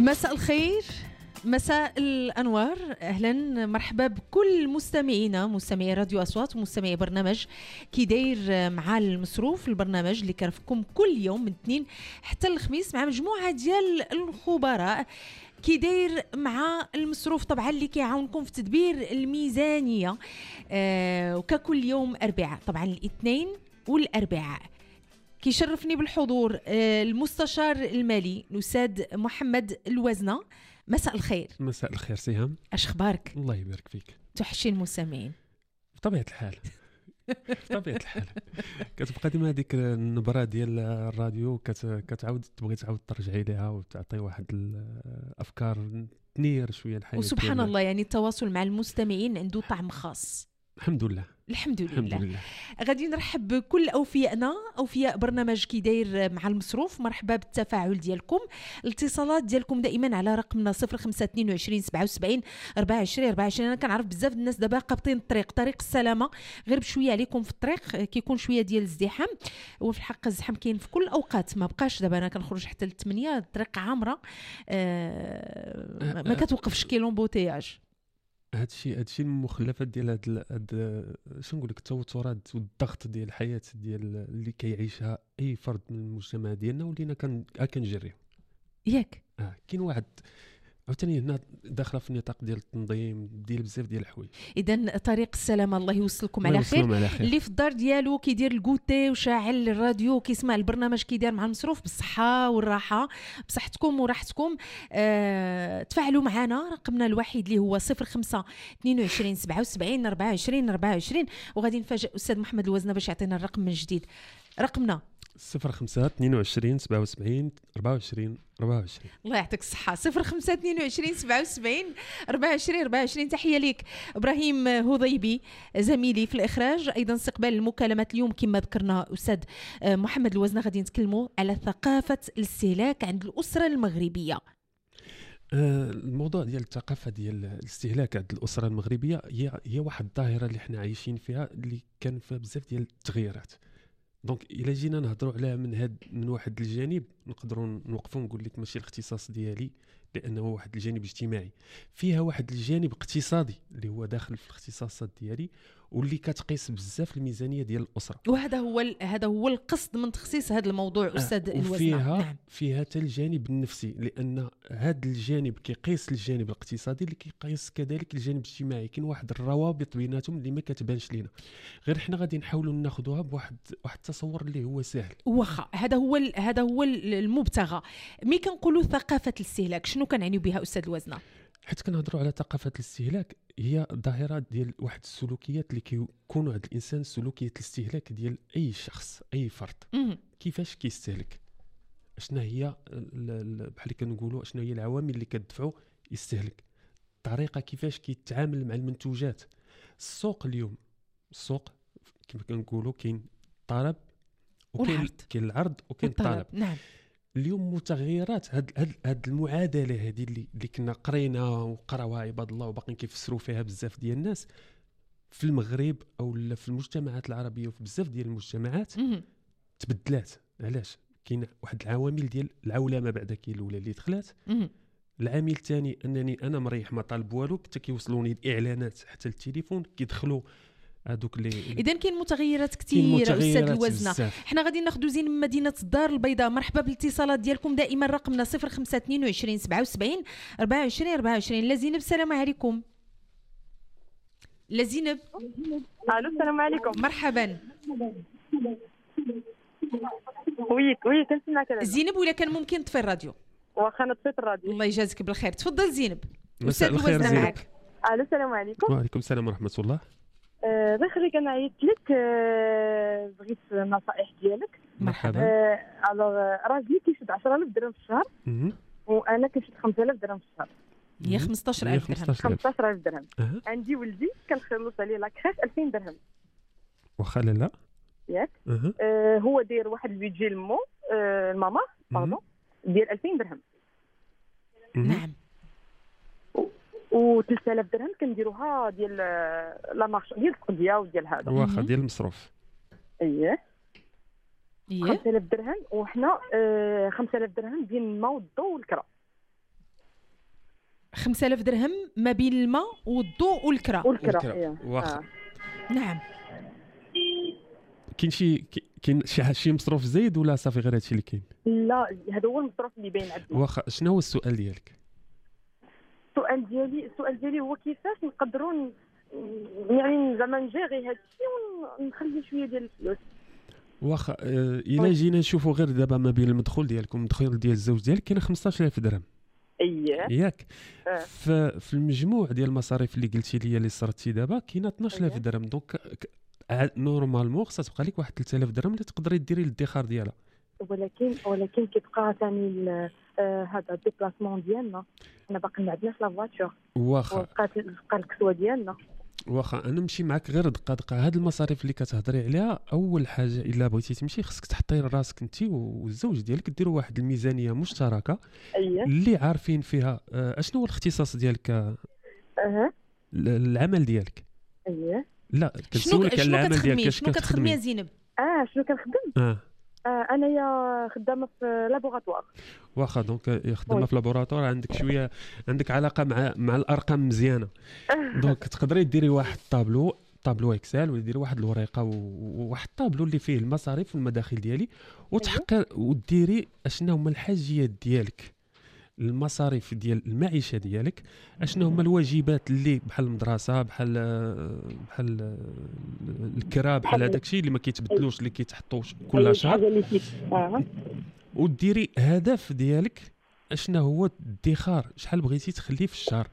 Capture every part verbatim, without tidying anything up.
مساء الخير، مساء الأنوار، أهلا مرحبا بكل مستمعينا مستمعي راديو أصوات ومستمعي برنامج كي داير مع المصروف، البرنامج اللي كرفكم كل يوم من الاثنين حتى الخميس مع مجموعة ديال الخبراء كي داير مع المصروف، طبعا اللي كيعاونكم في تدبير الميزانية آه وككل يوم أربعاء، طبعا الاثنين والأربعاء. كيشرفني بالحضور آه المستشار المالي الأستاذ محمد الوزنة. مساء الخير. مساء الخير سهام، اش اخبارك؟ الله يبارك فيك. توحشين المستمعين بطبيعة الحال بطبيعة الحال كتبقى ديما هذيك النبرة ديال الراديو كت... كتعاود تبغي تعاود ترجعي ليها وتعطي واحد الافكار تنير شويه الحياه. وسبحان الله يعني التواصل مع المستمعين عنده طعم خاص. الحمد لله الحمد لله. الحمد لله. غادي نرحب بكل اوفيائنا، اوفياء برنامج كي داير مع المصروف. مرحبا بالتفاعل ديالكم، الاتصالات ديالكم دائما على رقمنا صفر خمسة اثنين وعشرين سبعة وسبعين أربعة وعشرين أربعة وعشرين. انا كنعرف بزاف الناس دابا قابطين الطريق، طريق السلامه، غير بشويه عليكم في الطريق كيكون شويه ديال الازدحام، وفي الحق الزحام كاين في كل الاوقات، ما بقاش دابا انا كنخرج حتى للثمانية الطريق عامره، آه ما كتوقفش كيلون بوتياج. هادشي هادشي المخلفات ديال هاد هاد شنو نقول لك التوترات والضغط ديال الحياه ديال اللي كيعيشها اي فرد من المجتمع ديالنا ولينا كان كنجريو ياك. اه كاين واحد عاوتاني هنا داخله في النطاق ديال التنظيم ديال بزاف ديال الحوايج. اذا طريق السلامه الله يوصلكم على خير. على خير اللي في الدار ديالو كيدير الكوتي وشاعل الراديو كيسمع البرنامج كيدير مع المصروف بالصحه والراحه، بصحتكم وراحتكم. أه... تفاعلوا معنا، رقمنا الوحيد اللي هو صفر خمسة اثنين وعشرين سبعة وسبعين أربعة وعشرين أربعة وعشرين. وغادي نفاجئ الاستاذ محمد الوزنه باش يعطينا الرقم من جديد. رقمنا صفر خمسة اثنين وعشرين سبعة وسبعين أربعة وعشرين أربعة وعشرين. الله يعطيك الصحة. صفر خمسة اثنين وعشرين سبعة وسبعين أربعة وعشرين أربعة وعشرين. تحية ليك إبراهيم هضيبي زميلي في الإخراج. أيضا استقبال المكالمات اليوم كما ذكرنا أستاذ محمد الوزنة، غادي نتكلموا على ثقافة الاستهلاك عند الأسرة المغربية. آه الموضوع ديال الثقافة ديال الاستهلاك عند الأسرة المغربية هي هي واحد الظاهرة اللي احنا عايشين فيها، اللي كان فيها بزاف ديال التغييرات. دونك الا جينا نهضروا عليها من هاد من واحد الجانب نقدروا نوقفوا نقول لك ماشي الاختصاص ديالي، لانه واحد الجانب اجتماعي، فيها واحد الجانب اقتصادي اللي هو داخل في الاختصاصات ديالي واللي كتقيس بزاف الميزانيه ديال الاسره. وهذا هو هذا هو القصد من تخصيص هذا الموضوع استاذ آه الوزنه. وفيها نعم. فيها حتى الجانب النفسي، لان هذا الجانب كيقيس الجانب الاقتصادي اللي كيقيس كذلك الجانب الاجتماعي. كاين واحد الروابط بيناتهم اللي ما كتبانش لينا، غير حنا غادي نحاولوا ناخذوها بواحد واحد التصور اللي هو سهل. واخا هذا هو هذا هو المبتغى. مي كنقولوا ثقافه الاستهلاك شنو كنعنيو بها استاذ الوزنه؟ حيت كنهضروا على ثقافه الاستهلاك هي ظاهره ديال واحد السلوكيات اللي كيكونوا عند الانسان، سلوكيات الاستهلاك ديال اي شخص اي فرد. مم. كيفاش كيستهلك، شنو هي بحال كنقولوا شنو هي العوامل اللي كتدفعوا يستهلك، الطريقه كيفاش كيتعامل مع المنتوجات. السوق اليوم السوق كما كنقولوا كاين الطلب وكاين كاين العرض وكاين الطلب. نعم. اليوم متغيرات هاد هاد, هاد المعادله هذه اللي, اللي كنا قرينا وقراوها عباد الله وباقيين كيفسروا فيها بزاف ديال الناس في المغرب او في المجتمعات العربيه وفي بزاف ديال المجتمعات مم. تبدلات. علاش؟ كاين واحد العوامل ديال العولمه بعدا كاين الاولى اللي دخلات. مم. العامل الثاني انني انا مريح ما طالب والو، حتى كيوصلوني الاعلانات حتى التليفون كيدخلوا هذوك اللي. اذا كاين متغيرات كثيره استاذ الوزنه. حنا غادي ناخذوا زين من مدينه الدار البيضاء. مرحبا بالاتصالات ديالكم دائما، رقمنا صفر خمسة اثنين وعشرين سبعة وسبعين أربعة وعشرين أربعة وعشرين. لا زينب السلام عليكم. لا زينب. الو السلام عليكم. مرحبا. وي وي كنسمعك زينب، ولا كان ممكن تطفي الراديو؟ واخا نطفيت الراديو. الله يجازيك بالخير. تفضل زينب. مساء الخير زينب. الو السلام عليكم. وعليكم السلام ورحمه الله. آه بخير كنعيط لك، آه بغيت النصائح ديالك. مرحبا. آه الوغ راجلي كيشد عشرة آلاف درهم في الشهر وانا كنشد خمسة آلاف درهم في الشهر. هي خمسطاش ألف درهم. خمسطاش ألف درهم. أه. عندي ولدي كنخلص عليه لاكريش ألفين درهم. واخا لا ياك. أه. آه هو داير واحد البيدجي لمو آه الماما باردون ديال ألفين درهم. نعم. و ثلاثة آلاف درهم كنديروها ديال لا مارش ديال التقضيه وديال هذا. واخا ديال المصروف. اييه. اييه. خمسة آلاف درهم، وحنا آه خمسة آلاف درهم ديال الماء والضوء والكرا. خمسة آلاف درهم ما بين الماء والضوء والكرا والكرا واخا آه. نعم. كاين شي كاين شي شي مصروف زايد ولا صافي غير هادشي اللي كاين؟ لا هذا هو المصروف اللي باين عندنا. واخا شنو هو السؤال ديالك؟ السؤال ديالي السؤال ديالي هو كيفاش نقدروا يعني زعما نجيري هذا الشيء ونخلي شويه ديال الفلوس. واخا آه الا جينا نشوفوا غير دابا ما بين المدخول ديالكم المدخول ديال الزوج ديالك كاين خمسطاش ألف درهم. اييه ياك آه. في المجموع ديال المصاريف اللي قلتي لي اللي صرتي دابا كاينه اثناش ألف درهم. دونك نورمالمون خصها تبقى لك واحد ثلاثة آلاف درهم اللي تقدري ديري للادخار ديالها. ولكن ولكن كيبقى ثاني هذا الديبلاسمون ديالنا، حنا باقي ما عندناش لا فواتور واخا وبقات بقى الكسوه ديالنا. واخا انا نمشي معاك غير دقه دقه. هاد المصاريف اللي كتهضري عليها اول حاجه الا بغيتي تمشي خصك تحطي راسك انت والزوج ديالك ديروا واحد الميزانيه مشتركه اييه اللي عارفين فيها اشنو هو الاختصاص ديالك اها العمل ديالك. اييه لا كنسولك على العمل ديالك شنو كتخدمي يا زينب؟ اه شنو كنخدم؟ اه آه انا يا خدامه في لابوغاتوار. واخا دونك خدامه في لابوغاتوار عندك شويه عندك علاقه مع مع الارقام مزيانه. دونك تقدري ديري واحد طابلو طابلو اكسل ولا ديري واحد الورقه وواحد طابلو اللي فيه المصاريف والمداخل ديالي وتحقر وديري اشنا هما الحاجيات ديالك المصاريف ديال المعيشه ديالك اشنا هما الواجبات اللي بحال المدرسه بحال بحال الكرا بحال هذاك الشيء اللي ما كيتبدلوش اللي كيتحطوا كل شهر اه وديري هدف ديالك اشنا هو الادخار شحال بغيتي تخليه في الشهر.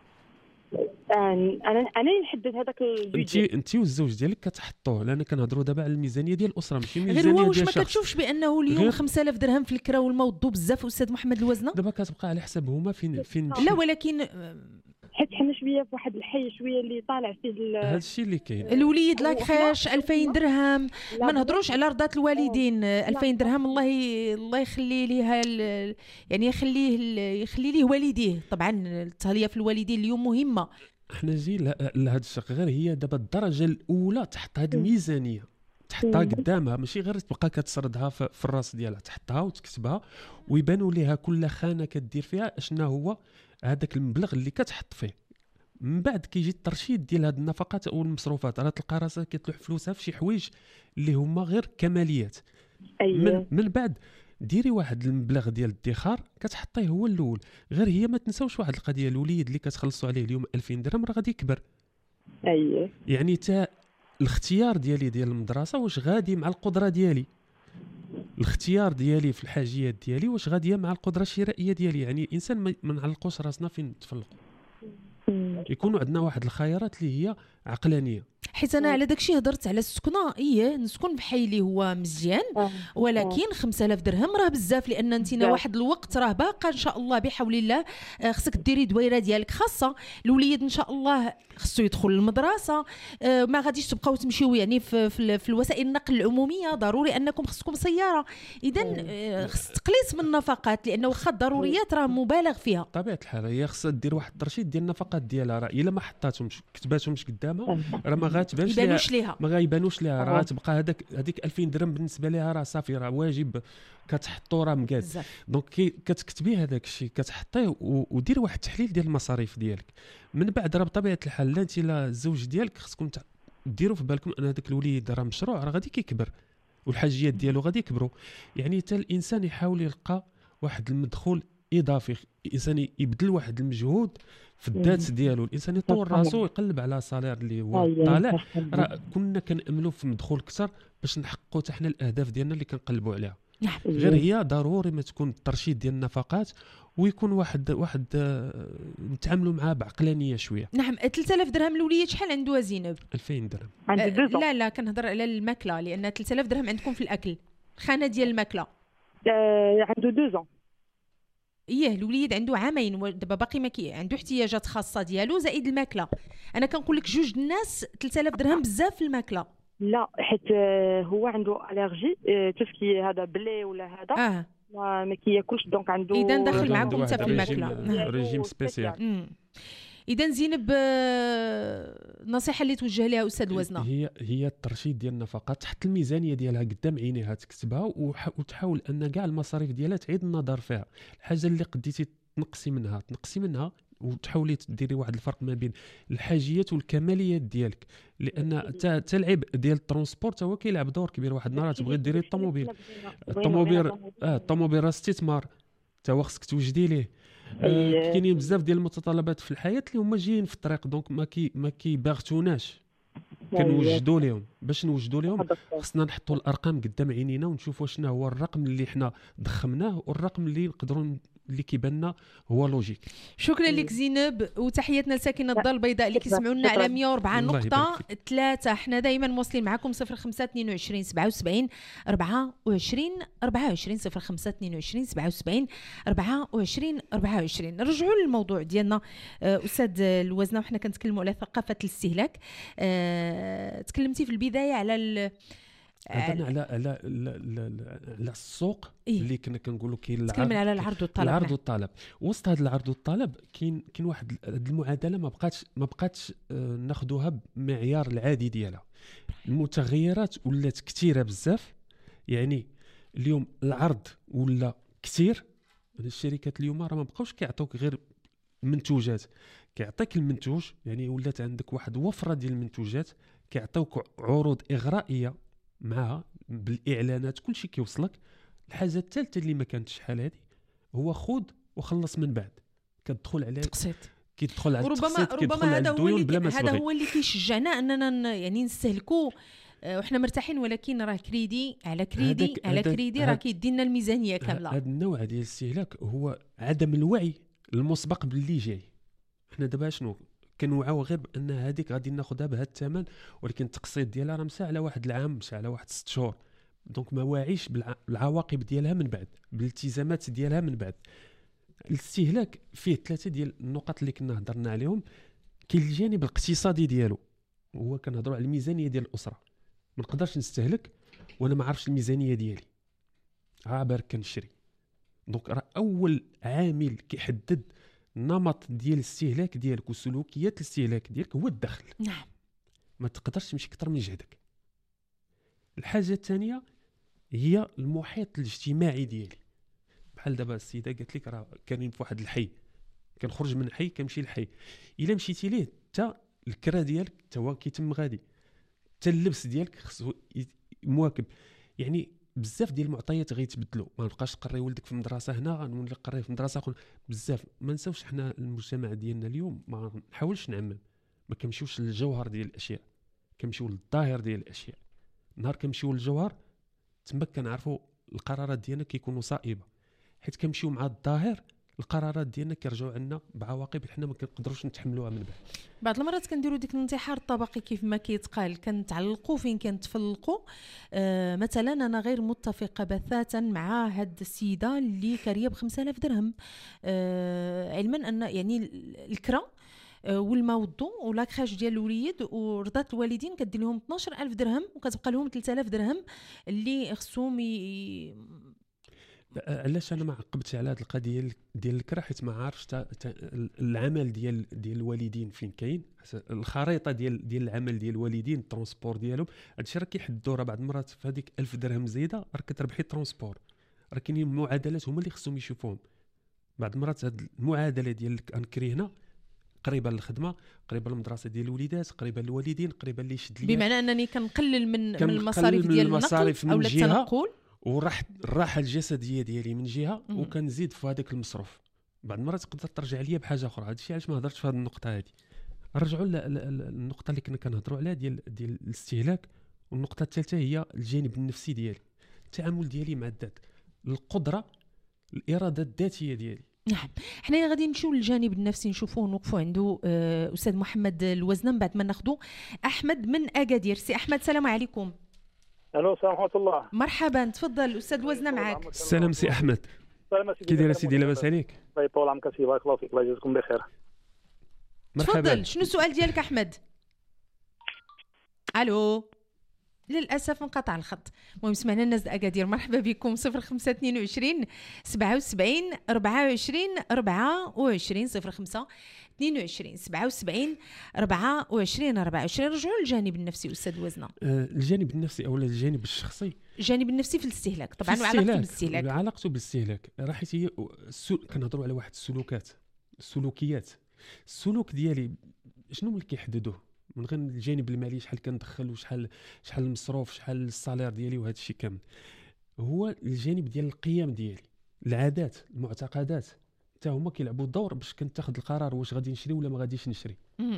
انا انا نحدد هذاك البيدجي. انت انت والزوج ديالك كتحطوه لان كنهضروا دابا على الميزانيه ديال الاسره ماشي ميزانيه ديال ديال واش الشخص. ما كتشوفش بانه اليوم خمسة آلاف درهم في الكرا والماء والضو بزاف استاذ محمد الوزنه؟ دابا كتبقى على حساب هما فين فين لا ولكن حيت حنا شويه في واحد الحي شويه اللي طالع فيه هذا الشيء اللي كاين. الوليد لاكريش ألفين درهم ما نهضروش على رضات الوالدين. ألفين درهم الله ي... الله يخلي ليها ال... يعني يخليه يخلي ليه والديه. طبعا التهليه في الوالدين اليوم مهمه. احنا جي لهذا الشق غير هي دابا الدرجه الاولى تحط هذه الميزانيه تحطها قدامها ماشي غير تبقى كتسردها في الراس ديالها تحطها وتكتبها ويبانوا ليها كل خانه كدير فيها اشنا هو هذاك المبلغ اللي كتحط فيه. من بعد كيجي الترشيد ديال هذه النفقات او المصروفات راه تلقى راسها كتلوح فلوسها في شي حوايج اللي هما غير كماليات. أيه. من, من بعد ديري واحد المبلغ ديال الادخار كتحطيه هو الاول. غير هي ما تنساوش واحد القضيه الوليد اللي كتخلصوا عليه اليوم ألفين درهم راه غادي يكبر. اييه يعني تا الاختيار ديالي ديال المدرسه واش غادي مع القدره ديالي الاختيار ديالي في الحاجيات ديالي واش غاديه مع القدره الشرائيه ديالي. يعني الانسان ما نعلقوش راسنا فين نتفلقوا يكونوا عندنا واحد الخيارات اللي هي عقلانيه. حيت انا على داكشي هضرت على السكنه. ايه نسكن في حي اللي هو مزيان ولكن خمسة آلاف درهم راه بزاف لان انتينا واحد الوقت راه باقا ان شاء الله بحول الله خصك ديري دويره ديالك خاصه. الوليد ان شاء الله خصو يدخل المدرسه ما غاديش تبقاو تمشيو يعني في, في, في الوسائل النقل العموميه ضروري انكم خصكم سياره. اذا خص تقليص من النفقات لانه واخا الضروريات راه مبالغ فيها. طبيعه الحال هي خصها دير واحد الترشيد ديال النفقات ديالها راه الا ما حطاتهمش كتباتهمش قدامها راه ما غاتبانش يبانوش ليها ما غايبانوش ليها راه تبقى هذاك هذيك ألفين درهم بالنسبه ليها راه صافي راه واجب كتحطو راه مقاد. دونك كتكتبي هذاك الشيء كتحطيه ودير واحد التحليل ديال المصاريف ديالك. من بعد راه بطبيعه الحال لا انت لا الزوج ديالك خصكم ديروا في بالكم ان هذاك الوليد راه مشروع راه غادي كيكبر والحاجيات ديالو غادي يكبروا. يعني حتى الانسان يحاول يلقى واحد المدخول اضافي. الانسان يبذل واحد المجهود في الذات ديالو. الانسان يطور راسو ويقلب على صالير اللي هو طالع راه كنا كناملوا في مدخول اكثر باش نحققوا حتى حنا الاهداف ديالنا اللي كنقلبوا عليها. غير هي ضروري ما تكون الترشيد ديال النفقات ويكون واحد واحد نتعاملوا معاه بعقلانيه شويه. نعم. ثلاثة آلاف درهم الوليد شحال عنده زينب؟ ألفين درهم. عنده دوزون. لا لا كنهضر على الماكله لان ثلاثة آلاف درهم عندكم في الاكل خانه ديال الماكله. آه عنده دوزون. ايه الوليد عنده عامين دابا باقي ما كي عنده احتياجات خاصه ديالو زائد الماكله. انا كنقول لك جوج الناس ثلاثة آلاف درهم بزاف في الماكله. لا حيت هو عنده الرجي تفكي هذا بلي ولا هذا اه ما كياكلش دونك عنده اذا داخل معكم حتى في الماكله ريجيم سبيسيال. اذا زينب النصيحه اللي توجه لها استاذ الوزنه هي هي الترشيد ديال النفقات تحت الميزانيه ديالها قدام عينيها تكتبها وتحاول ان كاع المصاريف ديالها تعيد النظر فيها. الحاجه اللي قديتي تنقصي منها تنقصي منها وتحاولي تديري واحد الفرق ما بين الحاجيات والكماليات ديالك، لان حتى العيب ديال الترونسبور تا هو كيلعب دور كبير. واحد النهار تبغي ديري الطوموبيل، الطوموبيل اه الطوموبيل راه استثمار تا هو خصك توجدي ليه. آه كاينين بزاف ديال المتطلبات في الحياه اللي هما جايين في الطريق، دونك ما كي ما كيباغتوناش كنوجدوا لهم. باش نوجدوا لهم خصنا نحطوا الارقام قدام عينينا ونشوفوا شنو هو الرقم اللي حنا ضخمناه والرقم اللي نقدروا اللي كيباننا هو لوجيك. شكرا لك زينب، وتحياتنا لساكنه الدار البيضاء اللي كيسمعوا لنا على مية وأربعة نقطة ثلاثة. حنا دائما مواصلين معكم صفر خمسة اثنين وعشرين سبعة وسبعين أربعة وعشرين أربعة وعشرين صفر خمسة اثنين وعشرين سبعة وسبعين أربعة وعشرين أربعة وعشرين. نرجعوا للموضوع ديالنا استاذ الوزنه، وحنا كنتكلموا على ثقافه الاستهلاك. أه... تكلمتي في البدايه على هضرنا على على على السوق إيه؟ اللي كنا كنقولوا كاين العرض، تكلمنا على العرض والطلب. العرض والطلب وسط هذا العرض والطلب كاين كاين واحد المعادله ما بقاتش ما بقاتش آه ناخذوها بمعيار العادي ديالها. المتغيرات ولات كثيره بزاف، يعني اليوم العرض ولا كثير. الشركات اليوم راه ما بقاوش كيعطوك غير منتوجات، كيعطيك المنتوج، يعني ولات عندك واحد وفره ديال المنتوجات، كيعطيوك عروض اغرائيه معها بالاعلانات، كل شيء كيوصلك. الحاجه الثالثه اللي ما كانتش شحال هذه هو خود وخلص من بعد، كتدخل على تقسيط، كيدخل على وربما التقسيط، ربما هذا هو اللي بلا هذا هو اللي كيشجعنا اننا يعني نستهلكوا وحنا مرتاحين، ولكن راه كريدي على كريدي هدك على هدك كريدي راه كيدي لنا الميزانيه كامله. هذا النوع ديال الاستهلاك هو عدم الوعي المسبق باللي جاي. حنا دابا شنو كنوعاو غير بان هذيك غادي ناخذها بهذا الثمن، ولكن التقسيط ديالها راه مسا على واحد العام، مسا على واحد ست شهور، دونك ما واعيش بالعواقب ديالها من بعد، بالالتزامات ديالها من بعد. الاستهلاك فيه ثلاثه ديال النقط اللي كنا هضرنا عليهم. كاين الجانب الاقتصادي ديالو، هو كنهضروا على الميزانيه ديال الاسره. ما نقدرش نستهلك وانا ما عارفش الميزانيه ديالي، عابر كنشري. دونك راه اول عامل كيحدد النمط ديال الاستهلاك ديالك وسلوكيات الاستهلاك ديالك هو الدخل. نعم، ما تقدرش تمشي اكثر من جهدك. الحاجه الثانيه هي المحيط الاجتماعي ديالي. بحال دابا السيده قالت لك راه كاينين في واحد الحي، كنخرج من حي كنمشي لحي، الا مشيتي ليه حتى الكرا ديالك حتى هو كيتم غادي، حتى اللبس ديالك خصو مواكب. يعني بزاف ديال المعطيات غيتبدلوا. ما نبقاش تقري ولدك في المدرسه هنا غنولي نقري في مدرسه اخرى. بزاف ما نساوش حنا المجتمع ديالنا اليوم، ما نحاولش نعمم، ما كنمشيوش للجوهر ديال الاشياء، كنمشيو للظاهر ديال الاشياء. نهار كنمشيو للجوهر تما كنعرفوا القرارات ديالنا كيكونوا صائبه، حيت كنمشيو مع الظاهر القرارات ديالنا كيرجعوا عندنا بعواقب حنا ما كنقدروش نتحملوها من بعد. بعض المرات كنديروا ديك الانتحار الطبقي كيف ما كيتقال، كنتعلقوا فين كنتفلقوا. آه مثلا انا غير متفقه بتاتا مع هاد السيده اللي كاريه ب خمسة آلاف درهم، آه علما ان يعني الكرا والماء والضو ولاكراج ديال الوليد ورضات الوالدين كدير لهم اثناش ألف درهم، وكتبقى لهم ثلاثة آلاف درهم اللي خصهم ي... علاش انا ما عقبتش على هذه القضيه ديال الكرا؟ حيت ما عارفش تا تا العمل ديال ديال الوالدين فين كاين، الخريطه ديال ديال العمل ديال الوالدين، الترونسبور ديالهم. هادشي راه كيحدوا. راه بعض المرات في هذيك ألف درهم زايده راه كتربحي ترونسبور. راه كاينين معادلات هما اللي خصهم يشوفوهم. بعض المرات هاد المعادله ديال انكري هنا قريبه للخدمه، قريبه للمدرسه ديال الوليدات، قريبه للوالدين، قريبه اللي يشد ليا، بمعنى انني كنقلل من من المصاريف ديال النقل او التنقل، وراح الراحه الجسديه ديالي من جهه، وكنزيد في هذاك المصروف. بعض المرات تقدر ترجع ليا بحاجه اخرى. هذا الشيء علاش ما هضرتش في هذه النقطه هذه. نرجعوا للنقطه اللي كنا كنهضروا عليها ديال ديال الاستهلاك. والنقطه الثالثه هي الجانب النفسي ديالي، التعامل ديالي مع الذات، القدره، الاراده الذاتيه ديالي. نعم، حنا غادي نمشيو للجانب النفسي نشوفوه ونوقفوا عنده آه استاذ محمد الوزنه، من بعد ما ناخذوا احمد من اكادير. سي احمد السلام عليكم. الو السلام ورحمه الله. مرحبا، تفضل استاذ الوزنه معك. السلام سي احمد. كي داير سيدي؟ لاباس عليك؟ الله يطول عمرك سي، بارك الله فيك، الله يجزيكم بخير. مرحبا، تفضل. شنو السؤال ديالك احمد؟ الو، للاسف انقطع الخط. المهم سمعنا الناس د اكادير، مرحبا بكم. صفر خمسة اثنين وعشرين سبعة وسبعين أربعة وعشرين أربعة وعشرين صفر خمسة اثنين وعشرين سبعة وسبعين أربعة وعشرين أربعة وعشرين. رجعوا للجانب النفسي استاذ وزنه. آه الجانب النفسي او الجانب الشخصي. الجانب النفسي في الاستهلاك طبعا، وعلاقته بالاستهلاك. علاقته بالاستهلاك راه حيت هي كنهضروا على واحد السلوكات، السلوكيات السلوك ديالي شنو اللي كيحددوه من غير الجانب المالي، شحال كندخل وشحال شحال المصروف شحال الصالير ديالي وهذا الشيء كامل، هو الجانب ديال القيم ديالي، العادات المعتقدات حتى هما كيلعبوا دور باش كنتاخذ القرار واش غادي نشري ولا ما غاديش نشري.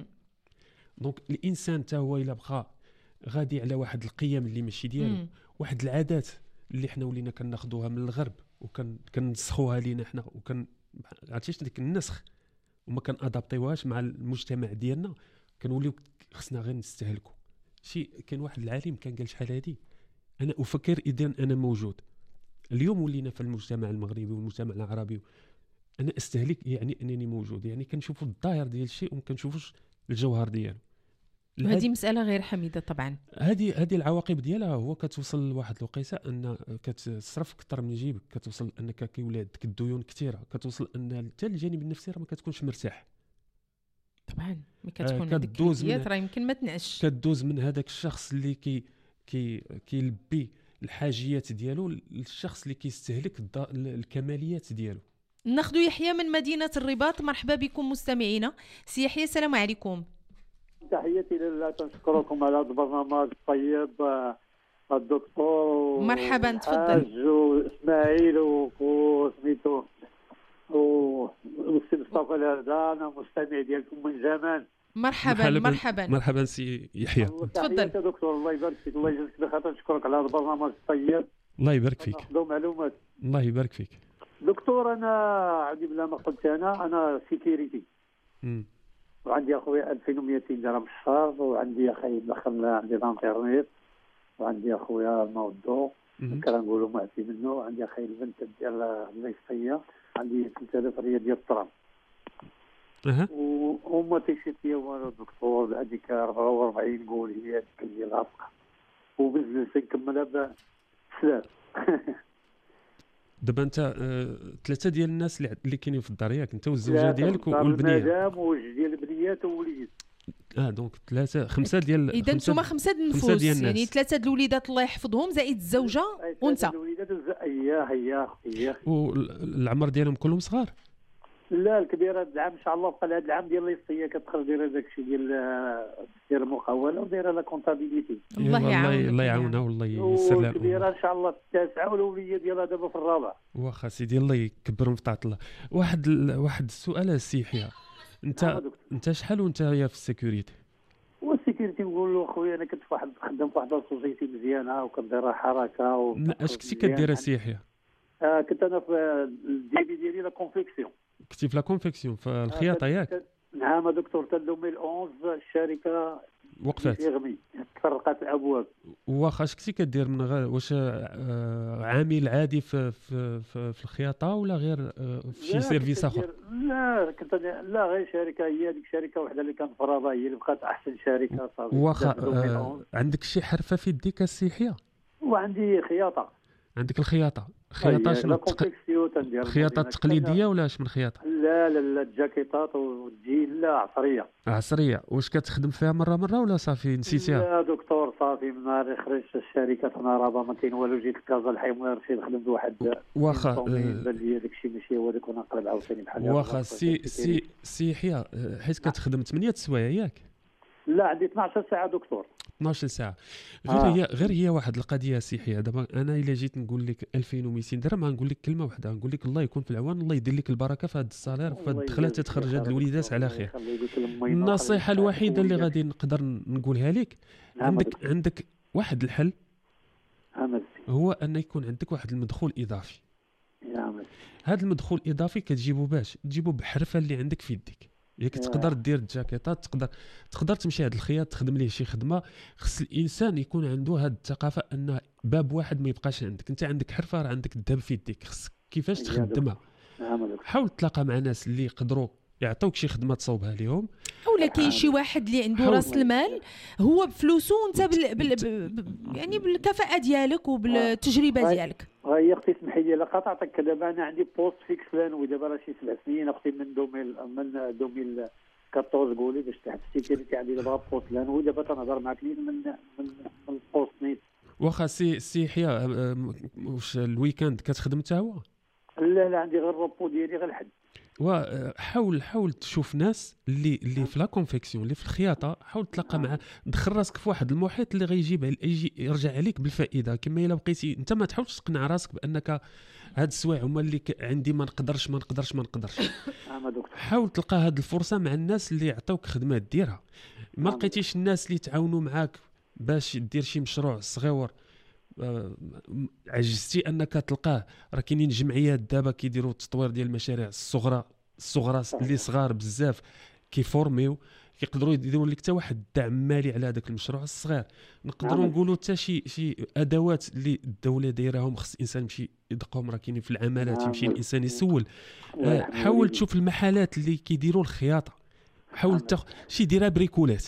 دونك الانسان حتى هو الا بقى غادي على واحد القيم اللي ماشي ديالو، واحد العادات اللي حنا ولينا كناخذوها من الغرب وكنسخوها لينا حنا وكن عرفتيش ديك النسخ وما كنادابطيوهاش مع المجتمع ديالنا، كنوليو خصنا غير نستهلكوا شي. كان واحد العالم كان قال شحال هادي، انا افكر اذا انا موجود. اليوم ولينا في المجتمع المغربي والمجتمع العربي انا استهلك يعني انني موجود، يعني كنشوفوا الظاهر ديال الشيء وما كنشوفوش الجوهر ديالو. هذه مسألة غير حميدة طبعا. هذه هذه العواقب ديالها هو كتوصل لواحد الوقيته ان كتصرف اكثر من جيبك، كتوصل انك كيولادك الديون كثيره، كتوصل ان حتى الجانب النفسي راه ما كتكونش مرتاح. طبعا ما كتكون آه عندك كيفيات راه يمكن ما تنعش، كدوز من هذاك الشخص اللي كي كي كيلبي الحاجيات ديالو للشخص اللي كيستهلك الكماليات ديالو. ناخذ يحيى من مدينة الرباط. مرحبا بكم مستمعينا. سي يحيى السلام عليكم. تحياتي لله، تنشكركم على هذا البرنامج الطيب الدكتور مرحبا تفضل اسماعيل وسميتو والسي مصطفى الهردان. انا مستمع ديالكم من زمان. مرحبا مرحبا مرحبا, مرحبا سي يحيى. تفضل يا دكتور. الله يبارك فيك، الله يجزيك بخير. نشكرك على هذا البرنامج الطيب. الله يبارك فيك. ناخذ معلومات. الله يبارك فيك دكتور. انا عندي بلا ما قلت انا انا سيكيوريتي، وعندي اخويا ألفين ومئتين درهم في الشهر، وعندي اخي دخل عندي الانترنت، وعندي اخويا الموضوع كنقولوا معفي منه، وعندي اخي البنت ديال الليصيه عندي ثلاثة آلاف ريال ديال الطرام. اها وهما تيشيتي والو دكتور. هذيك أربعة وأربعين قول هي ديك ديال العفقه، وبزنس نكملها بسلام. دابا انت آه، ثلاثه ديال الناس اللي كاينين في الدار ياك انت والزوجه ديالك والبنيه. المدام وجوج ديال البنيات ووليد. اه دونك ثلاثه خمسه ديال اذا نتوما خمسه د النفوس، يعني ثلاثه د الوليدات الله يحفظهم زائد الزوجه وانت. الوليدات اياه هي اختي. والعمر ديالهم كلهم صغار؟ لا الكبيره هذا العام ان شاء الله بقى هذا العام ديال الليصيه كتخرج دايره داك الشيء ديال ديال المقاوله ودايره لا كونطابيليتي. الله يعاونها الله يعاونها والله يسر لها. الكبيره ان شاء الله التاسعه والوليه ديالها دابا في الرابع. واخا سيدي الله يكبرهم في طاعه الله. واحد ال... واحد السؤال السي يحيى، انت انت شحال وانت في السيكوريتي؟ والسيكوريتي نقول له خويا انا كنت واحد خدام في واحد السوسيتي مزيانه وكندير حركه و اش كنتي كدير السي يحيى؟ آه كنت انا في الديبي ديالي لا كونفيكسيون. كنتي في لا كونفيكسيون في الخياطه ياك؟ نعم دكتور. حتى ألفين وأحد الشركه وقفات يغمي تفرقت الابواب. واخا اش كنتي كدير من غير واش آه عامل عادي في في في, في الخياطه ولا غير آه في شي سيرفيس اخر؟ لا كنت لا غير شركه، هي ديك شركه وحده اللي كانت في الرابعه هي اللي بقات احسن شركه صافي. واخا آه عندك شي حرفه في يديك السي يحيى؟ وعندي خياطه. عندك الخياطه؟ خياطه شنو التق... الخياطه التقليديه ولا اش من خياطه؟ لا لا لا الجاكيطات والجيل لا عصريه. عصريه. واش كتخدم فيها مره مره ولا صافي نسيتيها؟ لا دكتور صافي من نهار خرجت الشركه انا راه ما كاين والو. جيت لكازا الحيوان رشيد خدمت بواحد واخا بان لي داك الشيء ماشي هو اللي كنا نقلب عاوتاني بحال واخا سي سي سي يحيى حيت كتخدم ثمانية سوايع ياك؟ لا عندي اثناش ساعه دكتور. اثناش ساعه غير آه. هي غير هي واحد القضيه سي يحيى. دابا انا الا جيت نقول لك ألفين ومئتين درهم غنقول لك كلمه واحده، نقول لك الله يكون في العوان، الله يدير لك البركه في هذا الصالير في هذه الدخله تتخرج هاد الوليدات على خير. النصيحه الوحيده اللي غادي نقدر نقولها لك، عندك عندك واحد الحل هو ان يكون عندك واحد المدخول اضافي. هذا المدخول الاضافي كتجيبه باش تجيبه بحرفه اللي عندك في يدك. ياك تقدر دير الجاكيطات، تقدر تقدر تمشي هاد الخياط تخدم ليه شي خدمه. خص الانسان يكون عنده هاد الثقافه ان باب واحد ما يبقاش عندك. انت عندك حرفه راه عندك الذهب في يديك، خصك كيفاش تخدمها. حاول تلاقى مع ناس اللي يقدروا يعطوك شي خدمه تصوبها لهم، اولا كاين شي واحد اللي عنده راس المال هو بفلوسه وانت بال... بال... ب... يعني بالكفاءه ديالك وبالتجربه ديالك. هي اختي اسمحي لي لا قاطعتك. دابا انا عندي بوست فيكس لان ودابا راه شي سبع سنين اختي من دوميل من دوميل أربعطاش قولي باش تحت السيكيوريتي عندي دابا بوست لان ودابا تنهضر معاك من من من البوست نيت. واخا سي سي يحيى واش الويكاند كتخدم حتى هو؟ لا لا عندي غير الروبو ديالي غير الحد. وحاول حاول تشوف ناس اللي اللي في لا كونفيكسيون اللي في الخياطه، حاول تلاقى مع دخل راسك في واحد المحيط اللي غيجيب يجي يرجع عليك بالفائده. كما الا بقيتي انت ما تحاولش تقنع راسك بانك هاد السوايع هما اللي عندي ما نقدرش ما نقدرش ما نقدرش حاول تلقى هاد الفرصه مع الناس اللي يعطوك خدمه ديرها. ما لقيتيش الناس اللي تعاونوا معاك باش دير شي مشروع صغير عجزتي انك تلقاه، راه كاينين جمعيات دابا كيديروا التطوير ديال المشاريع الصغرى الصغرى اللي صغار بزاف كيفورميو كيقدروا يديروا لك حتى واحد الدعم مالي على هذاك المشروع الصغير. نقدروا نقولوا حتى شي شي ادوات اللي الدوله دايراهم خص الانسان يمشي يدقهم، راه كاينين في العمالات يمشي الانسان يسول. حاول تشوف المحلات اللي كيديروا الخياطه، حاول تاخذ شي ديرها بريكولات،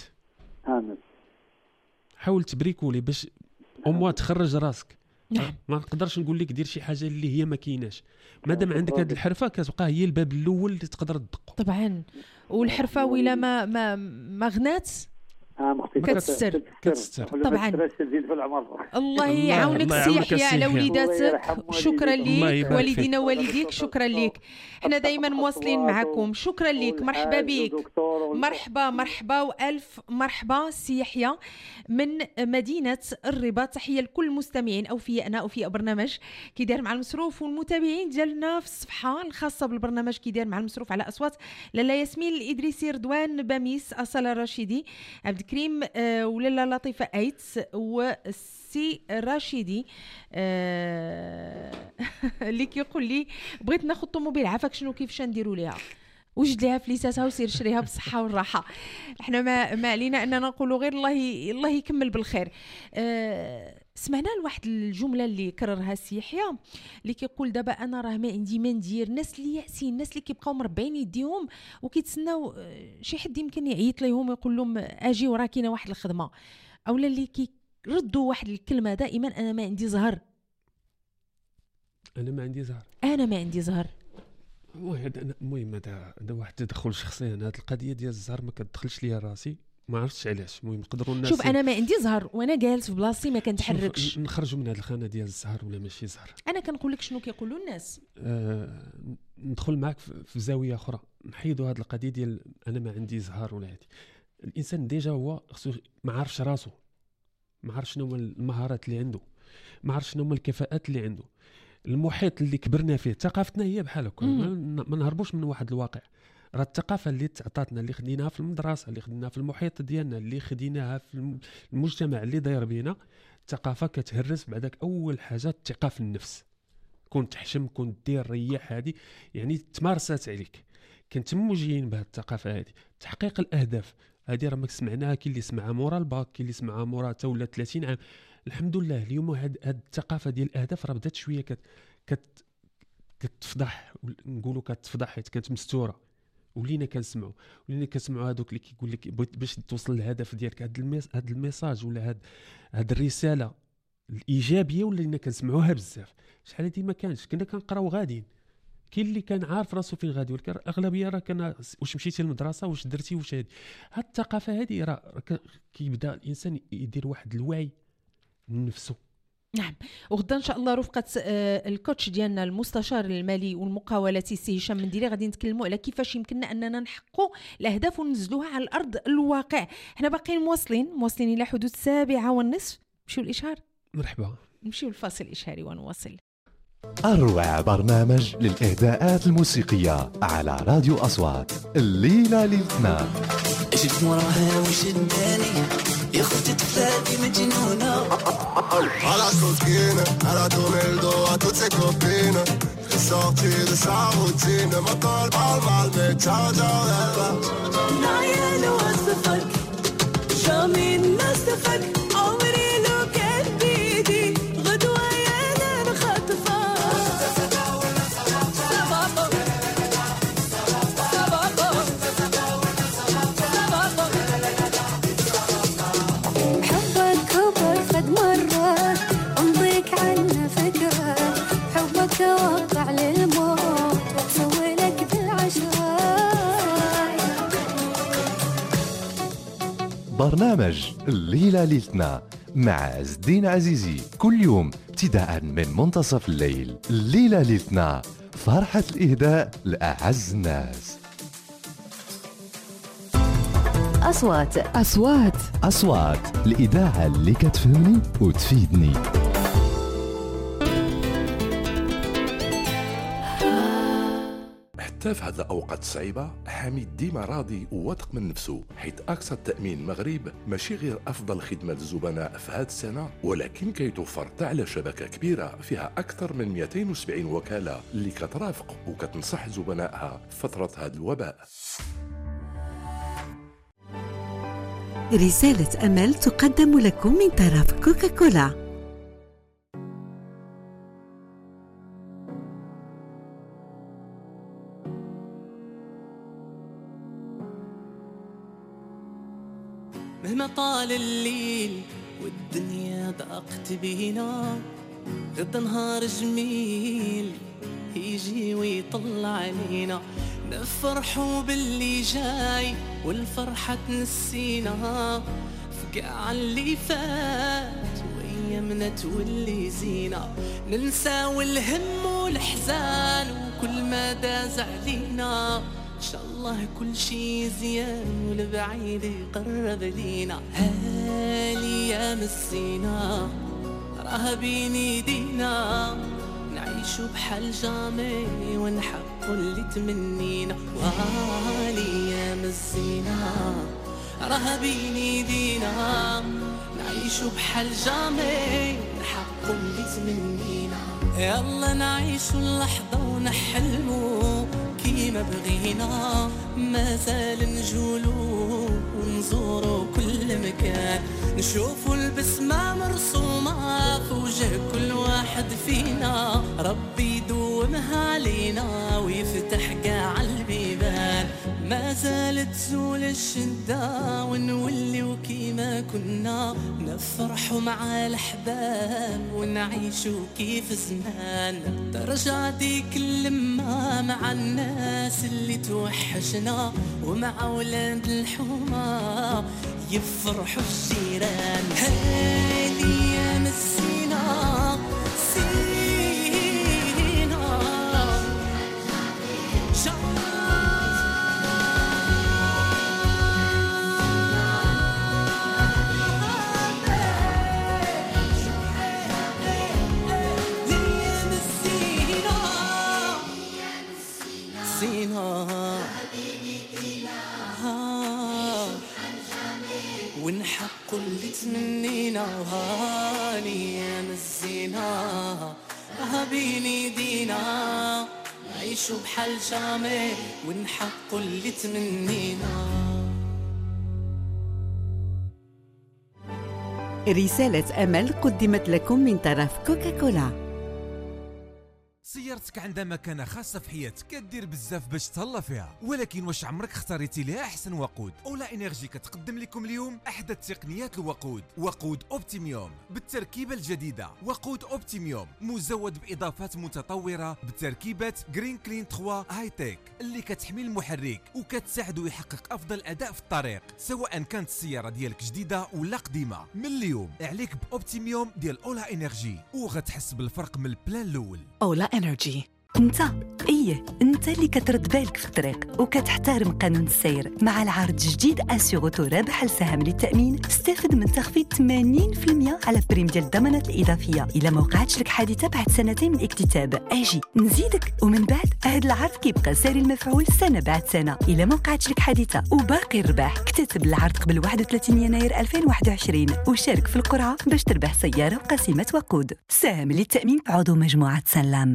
حاول تبريكولي باش أموا تخرج راسك. نعم. ما نقدرش نقول لك دير شي حاجه اللي هي ما كايناش، مادام عندك هذه الحرفه كتبقى هي الباب الاول اللي تقدر تدقو. طبعا والحرفه ولا ما ما ما غنات كتستر كتستر طبعا. الله يعاونك سي يحيى على وليداتك، شكرا ليك والدينا ووالديك، شكرا ليك. احنا دائما مواصلين معكم، شكرا ليك، مرحبا بك، مرحبا مرحبا والف مرحبا سي يحيى من مدينه الرباط. تحيه لكل المستمعين اوفياءنا اوفياء برنامج كيدار مع المصروف والمتابعين ديالنا في الصفحه الخاصه بالبرنامج كيدار مع المصروف على اصوات لالا ياسمين الادريسي، رضوان باميس، اصاله الرشيدي، عبد كريم آه ولالا لطيفة أيت والسي راشدي آه اللي كيقول لي بغيت ناخذ طوموبيل عافاك شنو كيفاش نديروا ليها، وجد ليها فليساتها وسير شريها بالصحة والراحة. احنا ما, ما علينا أننا نقولوا غير الله الله يكمل بالخير. آه سمعنا لواحد الجمله اللي كررها السي يحيى اللي كيقول دابا انا راه ما عندي ما ندير. الناس اللي ياسين، الناس اللي كيبقاو مربعين يديهم وكيتسناو شي حد يمكن يعيط لهم ويقول لهم اجي وراه كاينه واحد الخدمه، اولا اللي كيردوا واحد الكلمه دائما انا ما عندي زهر، انا ما عندي زهر انا ما عندي زهر. المهم هذا هذا واحد التدخل شخصي. انا هذه القضيه ديال الزهر ما كتدخلش ليا راسي، ما عرفتش علاش. المهم نقدروا الناس شوف انا ما عندي زهر وانا جالس في بلاصتي ما كنتحركش، نخرجوا من هذه الخانه ديال الزهر ولا ماشي زهر. انا كنقول لك شنو كيقولوا الناس. آه ندخل معك في زاويه اخرى، نحيدوا هذه القضيه ديال انا ما عندي زهر ولا هذه. الانسان ديجا هو خصو ما عارفش راسو، ما عارف شنو هما المهارات اللي عنده، ما عارف شنو هما الكفاءات اللي عنده. المحيط اللي كبرنا فيه ثقافتنا هي بحال هكا، ما نهربوش من واحد الواقع. راه الثقافه اللي تعطاتنا اللي خديناها في المدرسه، اللي خديناها في المحيط ديالنا، اللي خديناها في المجتمع اللي داير بينا، الثقافه كتهرس بعدك اول حاجه الثقه في النفس. كون تحشم، كون دير ريح، هذه يعني تمارست عليك. كنتمو جايين بهذه الثقافه هذه. تحقيق الاهداف هذه راه ما سمعناها، كاين اللي سمعها مورا الباك، كاين اللي سمعها مورا حتى ولا ثلاثين عام. الحمد لله اليوم هاد الثقافه ديال الاهداف راه بدات شويه كت كت كتفضح، نقولوا كتفضح حيت كانت مستوره. ولينا كنسمعوا ولينا كنسمعوا هذوك اللي كيقول لك باش توصل للهدف ديالك هذا الميس هذا الميساج ولا هذا هذه الرساله الايجابيه، ولينا كنسمعوها بزاف. شحال هذه ما كانش، كنا كنقراو غاديين. كاين اللي كان عارف راسو فين غادي، ولكن الاغلبيه راه كان واش مشيتي للمدرسه، واش درتي، واش هذه. هاد الثقافه هذه راه كيبدا الانسان يدير واحد الوعي من نفسه. نعم. وغدا ان شاء الله رفقه الكوتش ديالنا المستشار المالي والمقاولاتي السي هشام منديري غادي نتكلموا على كيفاش يمكننا اننا نحققوا الاهداف وننزلوها على الارض الواقع. احنا باقيين مواصلين مواصلين الى حدود السابعه والنصف. نمشيو الاشهار. مرحبا. نمشيو الفاصل الاشهاري ونواصل. أروع برنامج للإهداءات الموسيقية على راديو أصوات، الليلة للاثنين. شد وراها وشد بالي يا اختي تفادي مجنونة على coquine, elle a tourné le dos à toutes ses copines. Elle est sortie de sa routine, ma colle parle mal mais ciao ciao elle va. نعيان وصفك شامي الناس تفك عمري لو كان بيدي غدوة يانا نخطفك. توقع للموت واسوي لك بالعشاء. برنامج الليلة ليلتنا مع عز الدين عزيزي كل يوم ابتداء من منتصف الليل. الليلة ليلتنا فرحة الإهداء لأعز الناس. أصوات أصوات أصوات الإذاعة اللي كتفهمني وتفيدني. حتى في هذه الأوقات الصعيبة حميد ديما راضي وواثق من نفسه، حيث أكثر تأمين المغرب ماشي غير أفضل خدمة للزبناء في هذه السنة، ولكن كيتوفر حتى على شبكة كبيرة فيها أكثر من مئتين وسبعين وكالة اللي كترافق وكتنصح زبنائها في فترة هذا الوباء. رسالة أمل تقدم لكم من طرف كوكاكولا. مهما طال الليل والدنيا ضاقت بينا، غدا نهار جميل يجي ويطلع علينا، نفرحوا باللي جاي والفرحة تنسينا، في قاع اللي فات وأيامنا تولي زينة، ننساو الهم والحزان وكل ما داز علينا، إن شاء الله كل شي زيان والبعيد يقرب لينا. هالأيام الزينة راها بين ايدينا، نعيشو بحال جامي ونحققو اللي تمنينا. وهالأيام الزينة راها بين ايدينا، نعيشو بحال جامي ونحققو اللي تمنينا. يلا نعيشو اللحظة ونحلمو كيما بغينا، مازال نجولو ونزورو كل مكان، نشوفو البسمة مرسومة في وجه كل واحد فينا، ربي يدومها علينا ويفتح قاع البيبان، مازال تزول الشدة ونوليو كيما كنا، نفرحو مع الأحباب ونعيشو كيف زمان، ترجع ديك اللمة مع الناس اللي توحشنا، ومع ولاد الحومة يفرحوا الجيران. هذه أيام الزينة زينة ونحقق اللي تمنينا. وهالأيام الزينة راها بين ايدينا، نعيشو بحال جامي ونحقق اللي تمنينا. رسالة أمل قدمت لكم من طرف كوكاكولا. سيارتك عندها مكانة خاصة في حياتك كدير بزاف باش تهلا فيها، ولكن واش عمرك اختاريتي ليها احسن وقود؟ اولا انرجي كتقدم لكم اليوم احدث تقنيات الوقود، وقود اوبتيميوم بالتركيبة الجديدة. وقود اوبتيميوم مزود باضافات متطورة بتركيبة جرين كلين ثلاثة هاي تك اللي كتحمي المحرك وكتساعده يحقق افضل اداء في الطريق، سواء كانت السيارة ديالك جديدة ولا قديمة. من اليوم عليك باوبتيميوم ديال اولا انرجي وغتحس بالفرق من البلان الاول. اولا انرجي. انت ايه انت اللي كترد بالك في الطريق وكتحترم قانون السير. مع العرض الجديد اسيغوتو رابح لسهم للتامين، استفد من تخفيض ثمانين بالمئة على بريم ديال الضمانات الاضافيه الا ما وقعتش لك حادثه بعد سنتين من الاكتتاب. اجي نزيدك، ومن بعد هذا العرض كيبقى ساري المفعول سنه بعد سنه الا ما وقعتش لك حادثه وباقي الرباح. اكتتب العرض قبل واحد وثلاثين يناير ألفين وواحد وعشرين وشارك في القرعه باش تربح سياره وقسيمه وقود. سهم للتامين بعضو مجموعه سلام.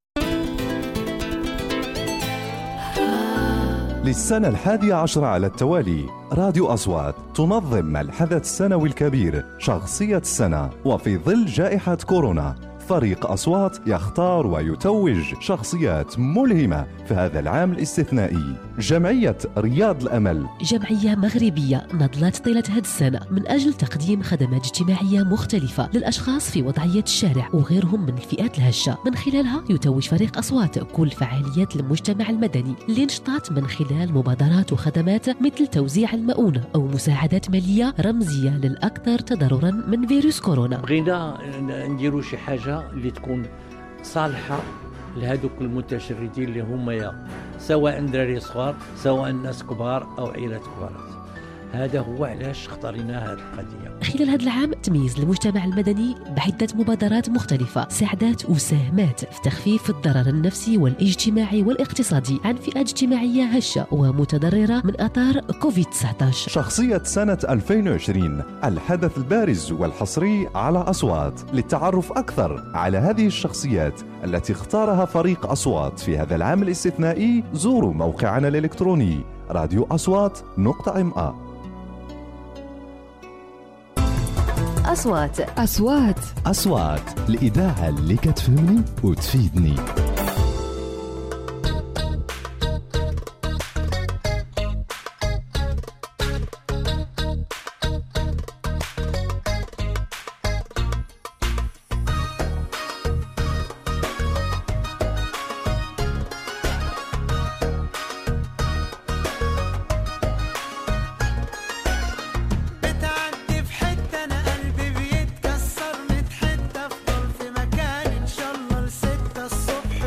للسنة الحادية عشر على التوالي راديو أصوات تنظم الحدث السنوي الكبير شخصية السنة، وفي ظل جائحة كورونا فريق أصوات يختار ويتوج شخصيات ملهمة في هذا العام الاستثنائي. جمعية رياض الأمل، جمعية مغربية نضلت طيلة هذه السنة من أجل تقديم خدمات اجتماعية مختلفة للأشخاص في وضعية الشارع وغيرهم من الفئات الهشة. من خلالها يتوج فريق أصوات كل فعاليات المجتمع المدني اللي نشطت من خلال مبادرات وخدمات مثل توزيع المؤونة أو مساعدات مالية رمزية للأكثر تضررا من فيروس كورونا. بغينا نديروا شي حاجة اللي تكون صالحة لهذوك المتشردين اللي هما يا سواء دراري صغار سواء ناس كبار أو عائلات كبارات. هذا هو علاش اختارينا هذه القضية. خلال هذا العام تميز المجتمع المدني بعدة مبادرات مختلفة ساعدت وساهمت في تخفيف الضرر النفسي والاجتماعي والاقتصادي عن فئات اجتماعية هشة ومتضررة من آثار كوفيد تسعة عشر. شخصية سنة ألفين وعشرين، الحدث البارز والحصري على أصوات. للتعرف أكثر على هذه الشخصيات التي اختارها فريق أصوات في هذا العام الاستثنائي زوروا موقعنا الإلكتروني راديو أصوات نقطة ام ا. أصوات أصوات أصوات الإذاعة اللي كتفهمني وتفيدني. الصبح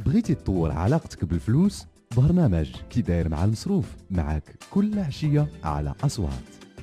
بغيتي تطور علاقتك بالفلوس؟ برنامج كي داير مع المصروف معك كل عشية على أصوات.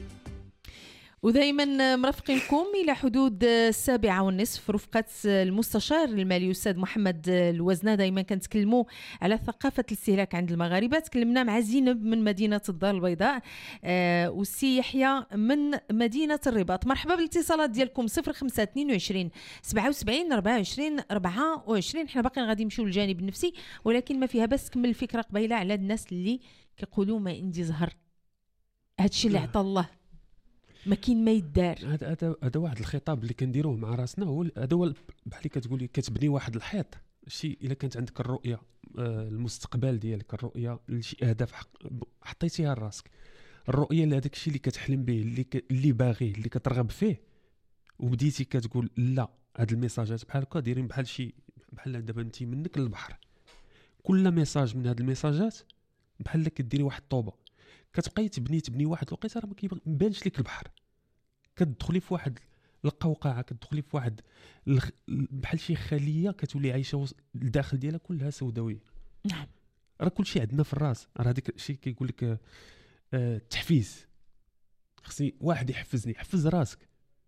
ودائما مرافقينكم الى حدود السابعه والنصف رفقه المستشار المالي الاستاذ محمد الوزنه. دائما كنتكلموا على ثقافه الاستهلاك عند المغاربه. تكلمنا مع زينب من مدينه الدار البيضاء آه والسي يحيى من مدينه الرباط. مرحبا بالاتصالات ديالكم صفر خمسة اثنين وعشرين سبعة وسبعين أربعة وعشرين أربعة وعشرين. حنا باقي غادي نمشيو للجانب النفسي ولكن ما فيها بس كمل الفكره قبيله على الناس اللي كيقولوا ما عندي زهر. هادشي اللي عطى الله ما كاين ما يدار. هذا هذا هذا واحد الخطاب اللي كنديروه مع راسنا. هو هذا هو بحال كتقولي كتبني واحد الحيط. شي الا كانت عندك الرؤيه آه المستقبل ديالك، الرؤيه لشي اهداف حطيتيها لراسك، الرؤيه لهذاك الشيء اللي كتحلم به، اللي ك... اللي باغيه، اللي كترغب فيه، وبديتي كتقول لا هاد الميساجات بحال هكا دايرين بحال شي بحال دابا انت منك للبحر. كل ميساج من هاد الميساجات بحال كديري واحد الطوبه، كتبقاي تبني تبني واحد الوقيته راه ما كيبانش لك البحر. كتدخلي في واحد القوقعه، كتدخلي في واحد الخ... بحال شي خليه كتولي عايشه وسط الداخل ديالها كلها سوداويه. نعم راه كلشي عندنا في الراس. راه هذاك الشيء كيقول لك آه التحفيز. خصني واحد يحفزني. حفز راسك.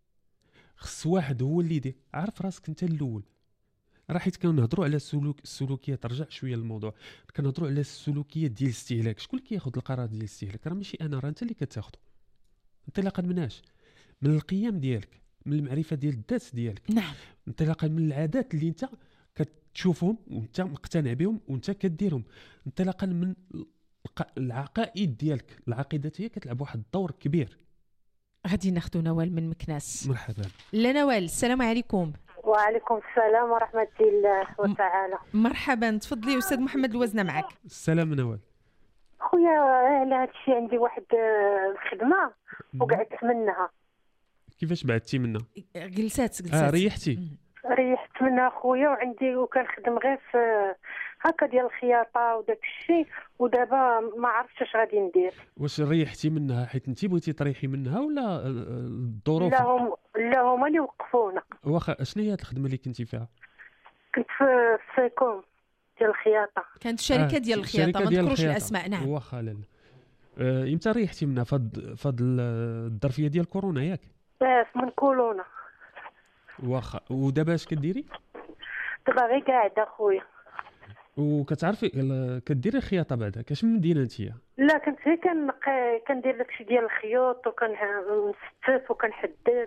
خص واحد هو اللي يدير. عارف راسك انت الاول. راه حيت كنهضروا على السلوك السلوكيات. رجع شويه للموضوع. كنهضروا على السلوكيات ديال الاستهلاك. شكون اللي كياخذ القرار ديال الاستهلاك؟ راه ماشي انا، راه انت اللي كتاخذه. انطلاقا مناش؟ من القيم ديالك، من المعرفه ديال الذات ديالك. نعم. انطلاقا من العادات اللي انت كتشوفهم وانت مقتنع بهم وانت كديرهم. انطلاقا من العقائد ديالك. العقيدات هي كتلعب واحد الدور كبير. غادي ناخذ نوال من مكناس. مرحبا. لا نوال، السلام عليكم. وعليكم السلام ورحمة الله وتعالى. مرحبا، تفضلي أستاذ محمد الوزنة معك. السلام نوال. خويا على هذا الشيء عندي واحد الخدمة وقعدت منها. كيفاش بعدتي منها؟ جلسات جلسات. اه ريحتي؟ ريحت منها خويا وعندي وكنخدم غير في هكا ديال الخياطة وداك الشيء ودابا ما عرفتش اش غادي ندير. واش ريحتي منها حيت انت بغيتي تريحي منها ولا الظروف؟ لا هم لا هما اللي وقفونا. واخا شنو هي الخدمه اللي كنتي فيها؟ كنت في سيكوم ديال الخياطه. كانت شركه آه ديال الخياطه ما نذكروش الاسماء. نعم. واخا لا آه امتى ريحتي منها؟ فهاد فهاد الظرفيه ديال كورونا ياك؟ بس من كورونا. واخا ودابا اش كديري؟ دابا غير قاعده خويا. وكتعرفي كديري خياطه بعدا كاش من مدينه انت؟ لا كنت غير كنقي كندير داكشي ديال الخيوط وكنستف وكنحدد.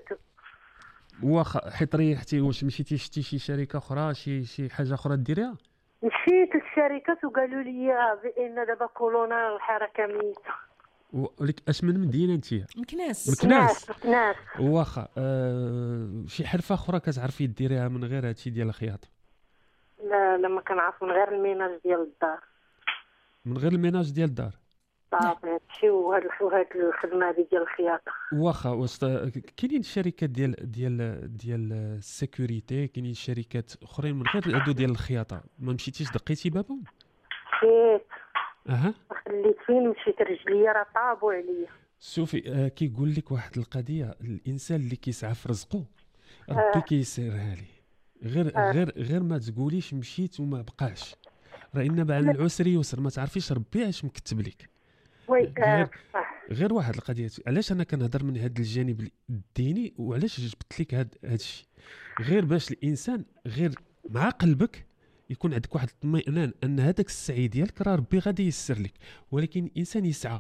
واخا حيت ريحتي واش مشيتي شتي شي شركه اخرى شي شي حاجه اخرى ديريها؟ مشيت للشركات وقالوا لي بان دابا كورونا الحركه ميته. ولك اش من مدينه انت؟ مكناس. مكناس. مكناس. واخا آه شي حرفه اخرى كتعرفي ديريها من غير هادشي ديال الخياطه؟ لا لما كنعرف من غير الميناج ديال الدار. من غير الميناج ديال الدار؟ صافي هادشي وهاد وهاد الخدمه هذه ديال الخياطه. واخا واش كاينين الشركات ديال ديال ديال السيكوريتي، كاينين شركات اخرين من غير هادو ديال الخياطه، ما مشيتيش دقيتي بابهم؟ مشيت. اها خليت فين مشيت رجليا راه طابوا عليا. شوفي آه كيقول لك واحد القضيه، الانسان اللي كيسعى في رزقه ربي آه. كيسيرها ليه. غير آه. غير غير ما تقوليش مشيت وما بقاش، راه ان بعد العسر يسر، ما تعرفيش ربي اش مكتب لك. وي غير غير واحد القضيه. علاش انا كنهضر من هذا الجانب الديني وعلاش جبت لك هذا الشيء؟ غير باش الانسان غير مع قلبك يكون عندك واحد الاطمئنان ان هذاك السعي ديالك راه ربي غادي ييسر لك، ولكن الانسان يسعى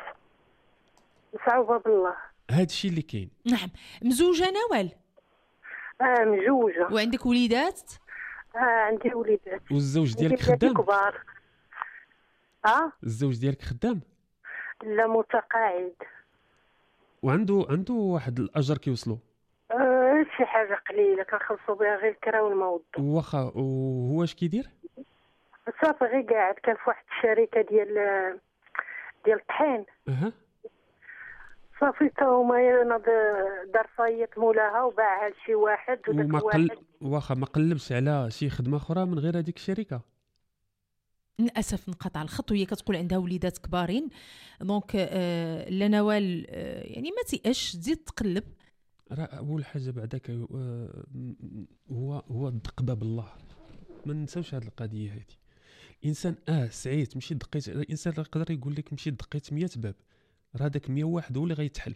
يسعى باب الله. هذا الشيء اللي كاين. نعم. مزوجه نوال؟ اه مزوجه. وعندك وليدات؟ اه عندي وليدات. والزوج ديالك خدام؟ كبار. اه الزوج ديالك خدام؟ لا متقاعد. وعنده عنده واحد الاجر كيوصلوا؟ آه شي حاجه قليله كنخلصوا بها غير الكرا والموظف. واخا وهو اش كيدير؟ صافي غير قاعد. كان في واحد الشركه ديال ديال الطحين. اها صافي تا هما انا دار صايط مولاها وباعها لشي واحد وداك واحد. واخا ما قلبش على شي خدمه اخرى من غير هذيك الشركه؟ للاسف نقطع الخط وهي كتقول عندها وليدات كبارين. دونك آه لا نوال آه يعني ما تيأش تزيد تقلب. راه اول حاجه بعداك هو هو الدق باب الله. ما ننساوش هذه القضيه هذه. الانسان اه سعيت مشيت دقيت، الانسان يقدر يقول لك مشيت دقيت مية باب، راه هذاك مية واحد هو اللي غيتحل.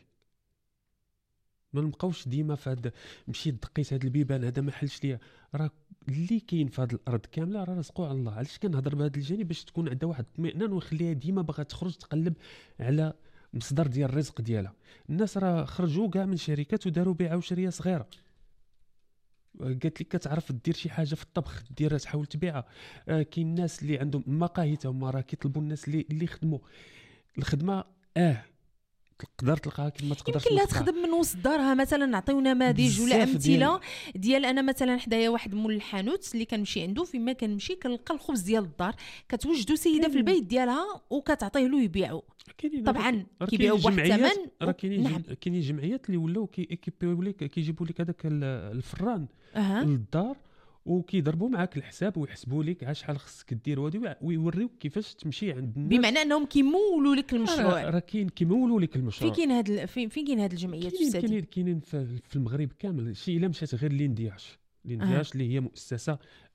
ما نبقاوش ديما في هذا مشيت دقيت هذا البيبان هذا ما حلش ليا. راه اللي كاين في هذه الارض كامله راه رزقوا على الله. علاش كنهضر بهذا الجانب؟ باش تكون عندها واحد الاطمئنان ويخليها ديما باغا تخرج تقلب على مصدر ديال الرزق ديالها. الناس راه خرجوا كاع من شركات وداروا بيعه وشريه صغيره، قالت لك كتعرف دير شي حاجه في الطبخ ديرها تحاول تبيعها. آه كاين الناس اللي عندهم مقاهي تا هما راه كيطلبوا الناس اللي اللي يخدموا الخدمه اه تقدر تلقاها كما تقدرش. يمكن لا تخدم من وسط دارها مثلا. نعطيو نماذج ولا امثله ديال, ديال انا مثلا حدايا واحد مول الحانوت اللي كنمشي عنده، فيما كنمشي كنلقى الخبز ديال الدار كتوجدوا سيده في البيت ديالها وكتعطيه له يبيعوا. طبعا كيبيعوا بواحد الثمن. راه كاينين نعم. كاينين جمعيات اللي ولاو كيبيعوا لك كيجيبوا لك هذاك الفران أه. للدار وكيضربوا معاك الحساب ويحسبوا لك ها شحال خصك دير وهادي ويوريوك كيفاش تمشي عند الناس، بمعنى انهم كيمولوا لك المشروع. راه كاين كيمولوا لك المشروع. فين كاين هاد فين كاين هاد الجمعيات استاذ؟ كاينين كاينين في المغرب كامل. شي الا مشات غير ليندياش ليندياش اللي هي مؤسسه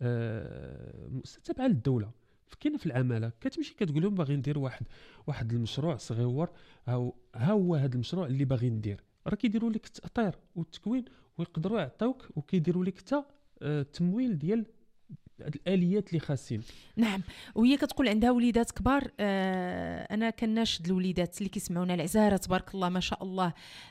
آه مؤسسه تابعه للدوله، كاينه في العماله كتمشي كتقول لهم باغي ندير واحد واحد المشروع صغيور، ها هو هذا المشروع اللي باغي ندير. راه كيديروا لك التأطير والتكوين ويقدروا يعطيوك وكيديروا لك حتى التمويل ديال الاليات اللي خاصين. نعم. وهي كتقول عندها وليدات كبار. آه انا كناشد الوليدات اللي كيسمعونا العزاره تبارك الله ما شاء الله،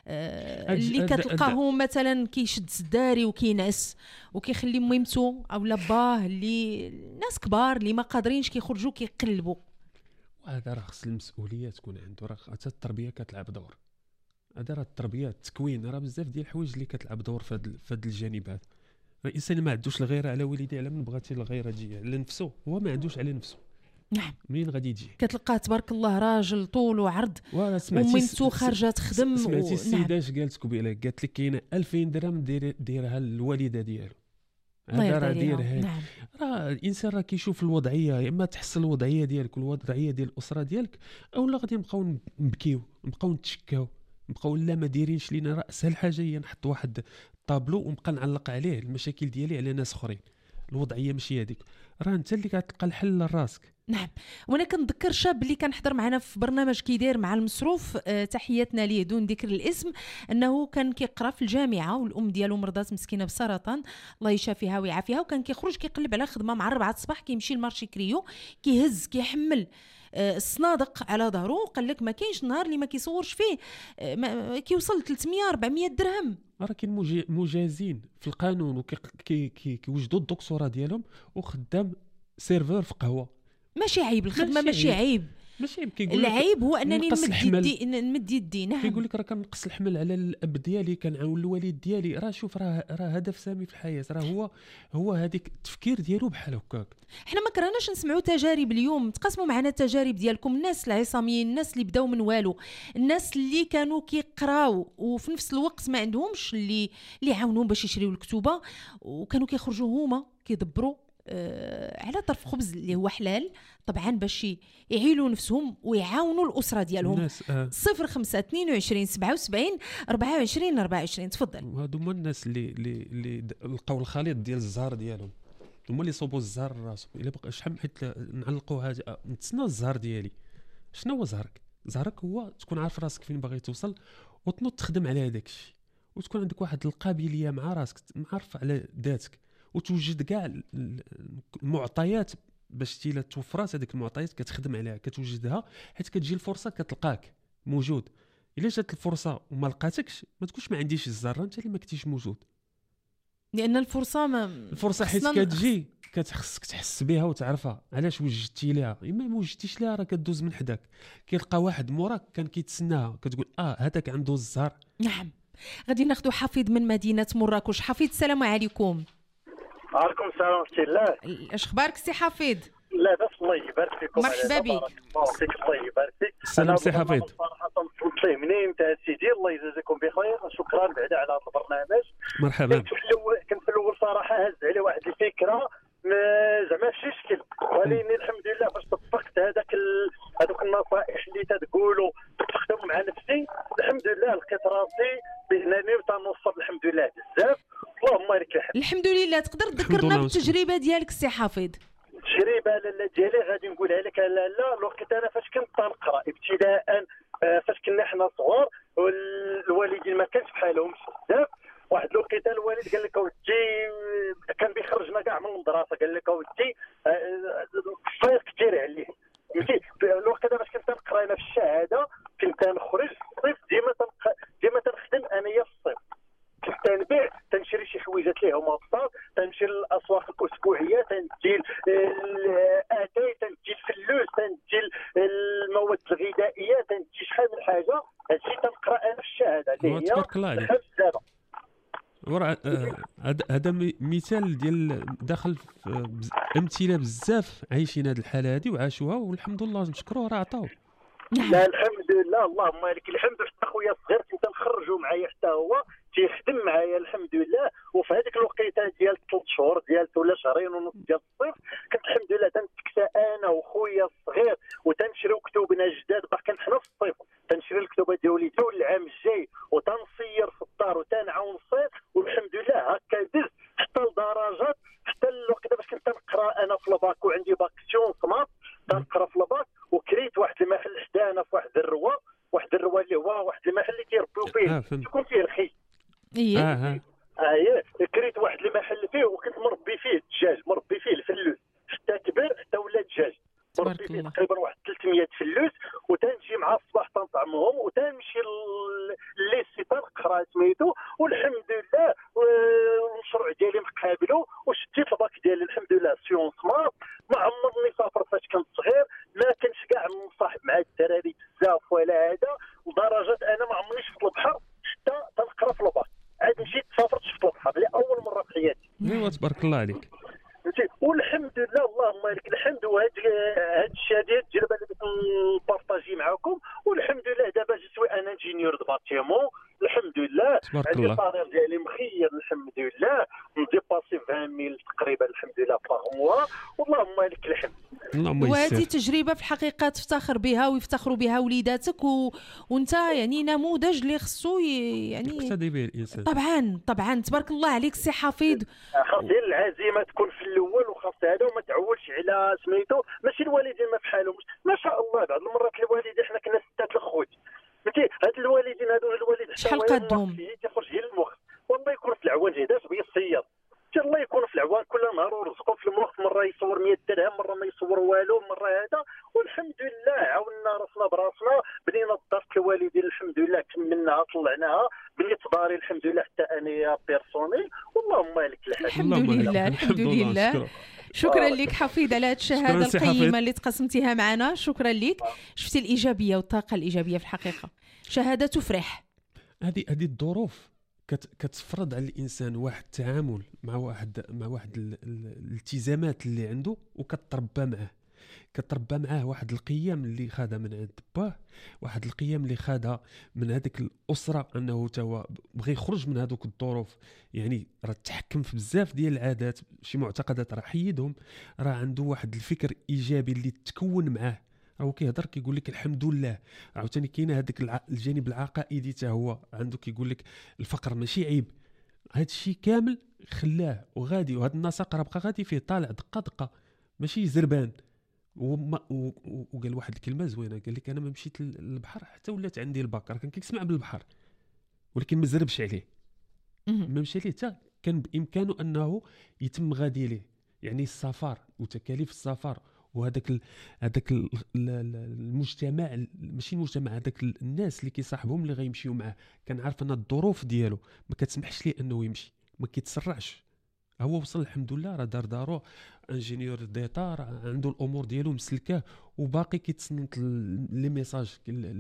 آه اللي كتلقاهم مثلا كيشد الداري وكينعس وكيخلي ميمتو او باه اللي ناس كبار اللي ما قادرينش كيخرجوا كيقلبوا. وهذا راه خص المسؤوليه تكون عنده. راه حتى التربيه كتلعب دور. هذا راه التربيه التكوين راه بزاف ديال الحوايج اللي كتلعب دور في هذا الجانب هذا. الانسان ما عندوش الغيره على والديه، على من بغاتي الغيره تجي على نفسه، هو ما عندوش على نفسه. نعم. منين غادي يجي؟ كتلقاه تبارك الله راجل طول وعرض وميمتو خارجه تخدم. سمعتي السيده اش قالت قبيله؟ قالت لك كاينه ألفين درهم دير ديرها الوالده ديالو. هذا راه ديرها. نعم. راه الانسان راه كيشوف الوضعيه، يا اما تحسن الوضعيه ديالك والوضعيه ديال الاسره ديالك، اولا غادي نبقاو نبكيو نبقاو نتشكاو نبقاو لا ما دايرينش لينا. راه اسهل حاجه هي نحط واحد طابلو ونبقى نعلق عليه المشاكل ديالي على ناس اخرين. الوضعيه ماشي هذيك، راه انت اللي كتلقى الحل لراسك. نعم. وانا كنذكر شاب اللي كان حضر معنا في برنامج كيداير مع المصروف، أه تحياتنا ليه دون ذكر الاسم، انه كان كيقرا في الجامعه والام ديالو مرضات مسكينه بالسرطان الله يشافيها ويعافيها، وكان كيخرج كيقلب على خدمه مع أربعة الصباح كيمشي لمارشي كريو كيهز كيحمل الصنادق على ظهره. قال لك ما كاينش نهار اللي ما كيصورش فيه ما كيوصل ثلاثمية أربعمية درهم. راه كاين مجازين في القانون وكيوجدوا الدكتوراه ديالهم وخدام سيرفر في قهوه. ماشي عيب الخدمه، ماشي عيب ماشي عيب. العيب هو انني نمد يدي نمد يدي. نعم. كيقول لك راه كنقص الحمل على الاب ديالي كنعاون الوالد ديالي. راه شوف راه راه هدف سامي في الحياه. راه هو هو هذيك التفكير ديالو بحال هكاك. حنا ما كرهناش نسمعوا تجارب اليوم. تقاسموا معنا التجارب ديالكم، الناس العصاميين، الناس اللي بداو من والو، الناس اللي كانوا كيقراو وفي نفس الوقت ما عندهمش اللي اللي يعاونوهم باش يشريو الكتوبه، وكانوا كيخرجوا هما كيدبروا آه على طرف خبز اللي هو حلال طبعا باش يعيلوا نفسهم ويعاونوا الاسره ديالهم. آه. صفر خمسة اثنين وعشرين سبعة وسبعين أربعة وعشرين أربعة وعشرين. تفضل. وهادو هما الناس اللي اللي اللي لقاو الخليط ديال الزهر ديالهم، هما اللي صوبوا الزهر راسهم. الا بقى شحال حيت نعلقوا هذا نتسنى الزهر ديالي. شنو هو زهرك؟ زهرك هو تكون عارف راسك فين باغي توصل وتنوض تخدم على هذاك الشيء، وتكون عندك واحد القابليه مع راسك معرف على ذاتك، وتوجد كاع المعطيات باش تيلا توفرات هذيك المعطيات كتخدم عليها كتوجدها، حيت كتجي الفرصه كتلقاك موجود. الا جات الفرصه وما لقاتكش ما تقولش ما عنديش الزهره، انت اللي ما كنتيش موجود. لان الفرصه ما الفرصه حيت كتجي كتخصك تحس بها وتعرفها علاش وجدتي ليها. اما ما وجدتيش ليها راه كدوز من حداك. كيلقى واحد موراك كان كيتسناها كتقول اه هذاك عنده الزهر. نعم. غادي ناخذ حفيظ من مدينه مراكش. حفيظ السلام عليكم. وعليكم السلام ورحمه الله. اش اخبارك سي حفيظ؟ لا بس الله يبارك فيكم. مرحبا بك. الله يبارك فيك. السلام سي حفيظ. صراحه متفاهمين نتا سيدي الله يجازيكم بخير. شكرا بعدا على هذا البرنامج. مرحبا. كنت في الاول صراحه هز عليه واحد الفكره زعما شي شكل، ولكن الحمد لله فاش طبقت هذاك هذوك النصائح اللي تقولوا تخدم مع نفسي الحمد لله لقيت راسي بانني تنوصل الحمد لله بزاف. اللهم لك الحمد. الحمد لله. تقدر تذكرنا بالتجربه ديالك سي حفيظ؟ التجربه لاله ديالي غادي نقولها لك. لا لا الوقت انا فاش كنت تنقرا ابتداء، فاش كنا حنا صغار والوالدين ما كانش بحالهمش بزاف. واحد الوقيته الوالد قال لك اودي، كان بيخرجنا كاع من المدرسه، قال لك اودي الصيف كثير عليه. فهمتي الوقت هذا باش كنت نقرا انا في الشهاده، كنت نخرج الصيف ديما ديما تنخدم انايا في الصيف. كنت تنبيع، تنشري شي حويجات اللي هما بساط، تنمشي للاسواق الاسبوعيه، تنجي الاتاي، تنجي الفلوس، تنجي المواد الغذائيه، تنجي شحال من حاجه. هادشي تنقرا انا في الشهاده اللي هي تبارك الله عليك. ورا هذا مثال ديال داخل امثله بزاف عايشين هذه الحاله هذه وعاشوها، والحمد لله نشكروه راه عطاو. لا الحمد لله اللهم لك الحمد. حتى خويا الصغير كنت نخرجوا معايا حتى هو تيخدم معايا الحمد لله. وفي هذيك الوقيته ديال ثلاث شهور ديال ولا شهرين ونص ديال الصيف كنت الحمد لله تنتكسى انا وخويا الصغير وتنشريو كتبنا جداد. باقي حنا في الصيف تنشري الكتب ديال وليدي والعام الجاي وتنصير في الدار وتنعاون الصيف. والحمد لله هكا دز حتى لدرجات حتى الوقت باش كنت نقرا انا في الباك وعندي باك سيون سمارت، تنقرا في الباك وكريت واحد المحل حدانا في واحد الروا، واحد الروا اللي هو واحد المحل اللي كيربيو فيه يكون فيه الخي. ايه اه اه كريت واحد المحل فيه وكنت مربي فيه الدجاج، مربي فيه الفلوس حتى كبر حتى ولا دجاج، مربي فيه تقريبا واحد ثلاثمية فلوس. وتنجي مع الصباح تنطعمهم وتنمشي لليسي تنقرا سميتو. والحمد لله المشروع ديالي مقابلو وشديت الباك ديالي الحمد لله سيون سمارت. ما عمرني سافرت فاش كنت صغير، ما كنتش كاع مصاحب مع الدراري بزاف ولا هذا، لدرجه انا ما عمرني شفت البحر حتى تنقرا في الباك. عاد مشيت سافرت شفت البحر لاول مره في حياتي. ايوا تبارك الله عليك. والحمد لله اللهم لك الحمد. وهاد هاد الشيء ديال التجربه اللي بغيت نبارطاجي معكم. والحمد لله دابا جيت انا انجينيور دو باتيمون الحمد لله. عندي الطريق ديالي مخير الحمد لله، نديباسي عشرين ميل تقريبا الحمد لله باغ موا. واللهم لك الحمد. وهذه تجربه في الحقيقه تفتخر بها ويفتخروا بها وليداتك و... وانت يعني نموذج اللي خصو يعني يقتدي به الانسان. طبعا طبعا تبارك الله عليك سي حفيظ. خاص العزيمه تكون في الاول وخاص هذا وما تعولش على سميتو. ماشي الوالدين ما بحالهمش ما شاء الله. بعض المرات الوالدين حنا كنا ستة الخوت فهمتي. هاد الوالدين هادو الوالد شحال قدهم تيخرج غير المخ. والله يكون في العوان جهداش بيصير الله يكون في العوان كل نهار ورزقه في المخ. مره يصور مية درهم، مره ما يصور والو، مره هذا. والحمد لله عاوننا راسنا براسنا، بنينا الدار الوالدين الحمد لله كملناها طلعناها، بنيت داري الحمد لله حتى انا بيرسونيل. واللهم لك الحمد. الحمد لله الحمد لله. شكرا لك حفيظ على هذه الشهاده القيمه اللي تقسمتيها معنا. شكرا لك. شفتي الايجابيه والطاقه الايجابيه في الحقيقه، شهاده تفرح. هذه هذه الظروف كتفرض على الانسان واحد التعامل مع واحد مع واحد الالتزامات اللي عنده، وكتربى معاه كتربى معاه واحد القيم اللي خادها من عند باه، واحد القيم اللي خادها من هذيك الاسره، انه توا بغى يخرج من هذوك الظروف. يعني راه تحكم في بزاف ديال العادات، شي معتقدات راه حيدهم، راه عنده واحد الفكر ايجابي اللي تكون معاه. راهو كيهضر كيقول لك الحمد لله. عاوتاني كاينه هذاك الجانب العقائدي حتى هو عنده، كيقول لك الفقر ماشي عيب. هذا الشيء كامل خلاه وغادي، وهذا النسق راه بقى غادي فيه طالع دقه دقه ماشي زربان. وما وقال واحد الكلمه زوينه، قال لك انا ما مشيت للبحر حتى ولات عندي الباك. راه كان كيسمع بالبحر ولكن ما زربش عليه، ما مشى ليه حتى كان بامكانه انه يتم غادي ليه. يعني السفر وتكاليف السفر وهذاك ال... هذاك ال... المجتمع، ماشي المجتمع، هذاك الناس اللي كيصاحبهم اللي غيمشيو معاه، كان عارف ان الظروف ديالو ما كتسمحش ليه انه يمشي، ما كيتسرعش. هو وصل الحمد لله، راه دار دارو انجينيور ديتا، راه عنده الامور ديالو مسلكه، وباقي كيتصنت لي ميساج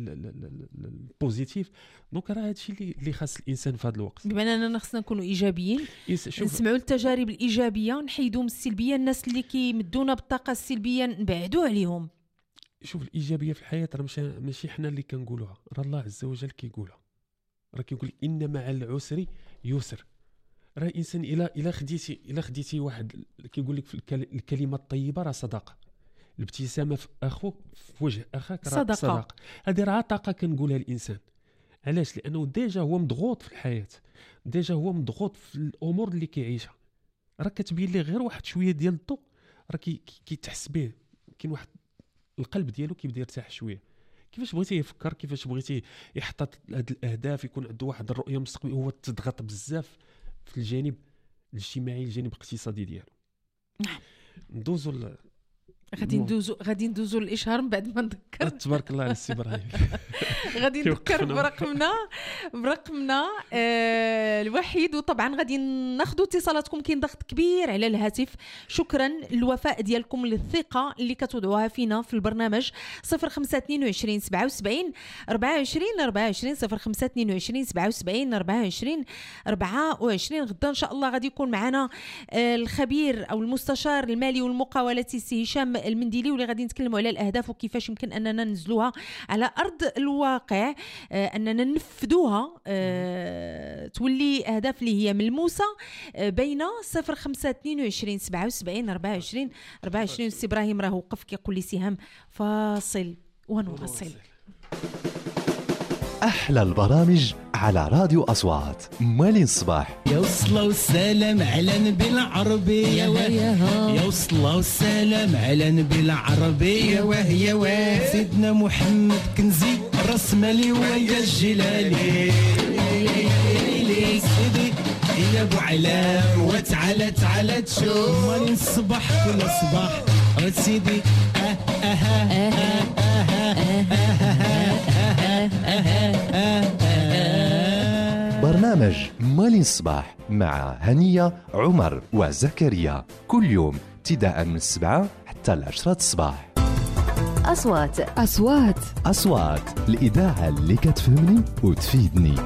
البوزيتيف. دونك راه هادشي اللي اللي خاص الانسان في هذا الوقت. بما اننا خصنا نكونوا ايجابيين، نسمعوا التجارب الايجابيه، نحيدوا من السلبيه. الناس اللي كيمدونا بالطاقه السلبيه نبعدوا عليهم. شوف الايجابيه في الحياه راه ماشي ماشي حنا اللي كنقولوها، راه الله عز وجل كيقولها. راه كيقول ان مع العسر يسر. راه الانسان الى الى خديتي الى خديتي واحد كيقول لك في الكلمه الطيبه راه صدقه، الابتسامه في اخوك في وجه اخاك راه صدقه, صدقة. هذه راه طاقه كنقولها الانسان. علاش؟ لانه ديجا هو مضغوط في الحياه، ديجا هو مضغوط في الامور اللي كيعيشها، راه كتبين ليه غير واحد شويه ديال الضوء، راه كيتحس به، كاين واحد القلب ديالو كيبدا يرتاح شويه. كيفاش بغيتي يفكر، كيفاش بغيتي يحطط هاد الاهداف، يكون عنده واحد الرؤيه مستقبليه، هو تضغط بزاف في الجانب الاجتماعي، الجانب الاقتصادي ديالو. نعم. ندوزو ل... غادي ندوزو غادي ندوزو الاشهار من بعد ما نذكر. تبارك الله على السي ابراهيم. غادي نذكر برقمنا برقمنا آه الوحيد. وطبعا غادي ناخذوا اتصالاتكم، كاين ضغط كبير على الهاتف. شكرا للوفاء ديالكم، للثقه اللي كتوضعوها فينا في البرنامج. صفر خمسة اثنين وعشرين سبعة وسبعين أربعة وعشرين أربعة وعشرين صفر خمسة اثنين وعشرين سبعة وسبعين أربعة وعشرين أربعة وعشرين. غدا ان شاء الله غادي يكون معنا آه الخبير او المستشار المالي والمقاولات السي هشام المنديلي، واللي غادي نتكلموا على الاهداف وكيفاش يمكن اننا ننزلوها على ارض الواقع، آه اننا ننفذوها، آه تولي اهداف اللي هي ملموسه. آه بين صفر خمسة اثنين وعشرين سبعة وسبعين أربعة وعشرين أربعة وعشرين. السي ابراهيم راه وقف كيقول لي سهام فاصل ونواصل. أحلى البرامج على راديو أصوات. مالين الصباح. يا وصلة والسلام على نبي العربي، يا واه يا وصلة والسلام على نبي العربي، يا واه يا واه سيدنا محمد كنزي راس مالي ويا الجلالي سيدي يا ابو علام وتعالى تعالى تشوف مالين الصباح كل صباح سيدي اه اه اه برنامج مالين الصباح مع هنية عمر وزكريا كل يوم ابتداء من السبعة حتى العشرة الصباح. أصوات أصوات أصوات الإذاعة اللي كتفهمني وتفيدني.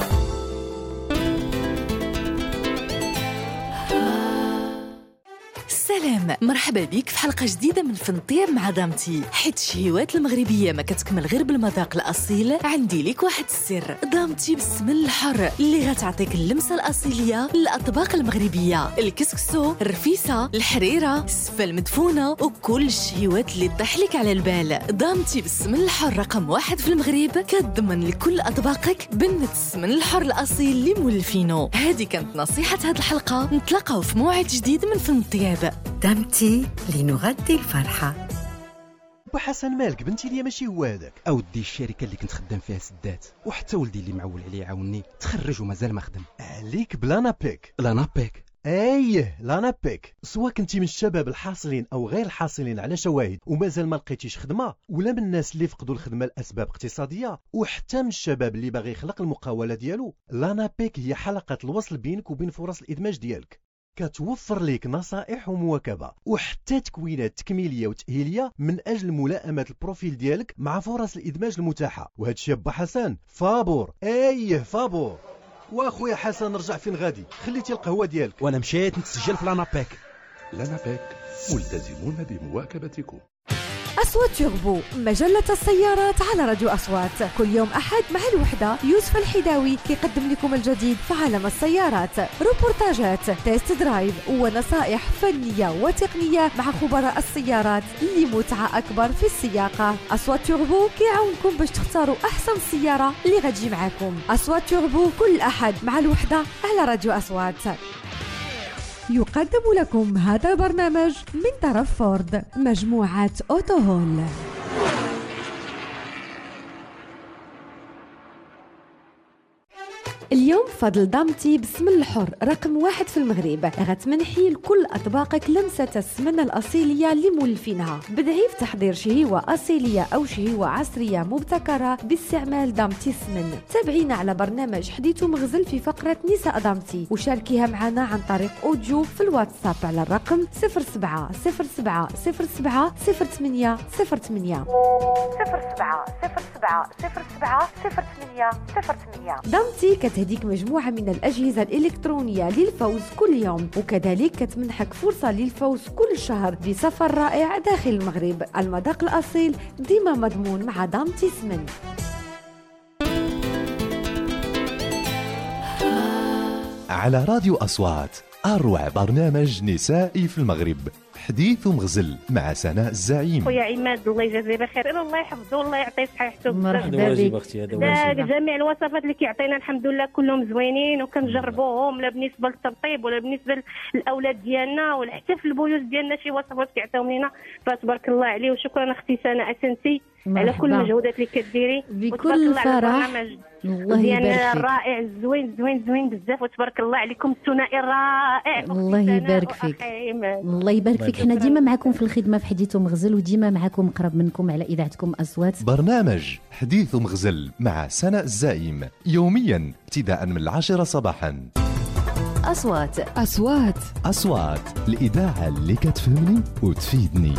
سلام، مرحبا بك في حلقة جديدة من فن الطياب مع دامتي. حيت الشهيوات المغربية ما كتكمل غير بالمذاق الأصيل، عندي لك واحد السر. دامتي بالسمن الحر اللي غتعطيك اللمسة الأصيلية للأطباق المغربية، الكسكسو، الرفيسة، الحريرة، السفة المدفونة وكل الشهيوات اللي تطيح لك على البال. دامتي بالسمن الحر رقم واحد في المغرب، كتضمن لكل أطباقك بنة السمن الحر الأصيل اللي مولفينو. هذه كانت نصيحة هذه الحلقة، نتلاقاو في موعد جديد من فن الطياب. دامتي لنغذي الفرحة. بو حسن مالك بنتي ليا ماشي هو هذاك اودي الشركه اللي كنت خدام فيها سدات، وحتى ولدي اللي معول عليه عاوني تخرج ومازال ما خدم. عليك بلا بيك. لا بيك ايه لا بيك. سواء كنتي من الشباب الحاصلين او غير الحاصلين على شواهد ومازال ما لقيتيش خدمه، ولا من الناس اللي فقدوا الخدمه لاسباب اقتصاديه، وحتى من الشباب اللي باغي يخلق المقاوله ديالو، لا بيك هي حلقه الوصل بينك وبين فرص الادماج ديالك. كتوفر لك نصائح ومواكبه وحتى تكوينات تكميليه وتاهيليه من اجل ملائمه البروفيل ديالك مع فرص الادماج المتاحه. وهذا الشيء با حسن فابور. ايه فابور. واخويا حسن رجع فين غادي؟ خليتي القهوه ديالك. وانا مشيت نتسجل في لانابيك. لانابيك ملتزمون بمواكبتكم. أصوات توربو، مجلة السيارات على راديو أصوات. كل يوم أحد مع الوحدة يوسف الحداوي كيقدم لكم الجديد في عالم السيارات، روبورتاجات، تيست درايف ونصائح فنية وتقنية مع خبراء السيارات لمتعة أكبر في السياقة. أصوات توربو كيعاونكم باش تختاروا أحسن سيارة اللي غتجي معكم. أصوات توربو كل أحد مع الوحدة على راديو أصوات. يقدم لكم هذا البرنامج من طرف فورد، مجموعة أوتوهول. اليوم فضل دامتي بالسمن الحر رقم واحد في المغرب غتمنحي لكل أطباقك لمسة السمنة الأصيلية اللي مولفينها. بدعي في تحضير شهيوة أصيلية أو شهيوة عصرية مبتكرة باستعمال دامتي السمن. تابعينا على برنامج حديث مغزل في فقرة نساء دامتي، وشاركيها معنا عن طريق أوديو في الواتساب على الرقم صفر سبعة صفر سبعة صفر سبعة صفر ثمانية صفر ثمانية صفر سبعة صفر سبعة صفر سبعة صفر ثمانية صفر ثمانية. دامتي كتهديك مجموعة من الأجهزة الإلكترونية للفوز كل يوم، وكذلك كتمنحك فرصة للفوز كل شهر بسفر رائع داخل المغرب. المذاق الأصيل ديما مضمون مع دامتي سمن. على راديو أصوات، أروع برنامج نسائي في المغرب، حديث مغزل مع سناء الزعيم. خويا عماد الله يجازيه بخير، الله يحفظه والله يعطيه صحته. مرحبا بك اختي. هذا واجب. جميع الوصفات اللي كيعطينا الحمد لله كلهم زوينين وكنجربوهم، لا بالنسبه للترطيب ولا بالنسبه للاولاد ديالنا ولا حتى في البيوت ديالنا شي وصفات كيعطيوهم لينا، فتبارك الله عليه. وشكرا اختي سناء اسنتي على كل المجهودات اللي كديري بكل فرح. الله يبارك فيك. رائع زوين زوين زوين بزاف، وتبارك الله عليكم الثنائي الرائع. الله يبارك فيك. الله يبارك فيك. حنا ديما معكم في الخدمه في حديث مغزل، وديما معكم قرب منكم على اذاعتكم اصوات. برنامج حديث مغزل مع سناء الزعيم يوميا ابتداء من العاشرة صباحا. اصوات اصوات اصوات الاذاعه اللي كتفهمني وتفيدني.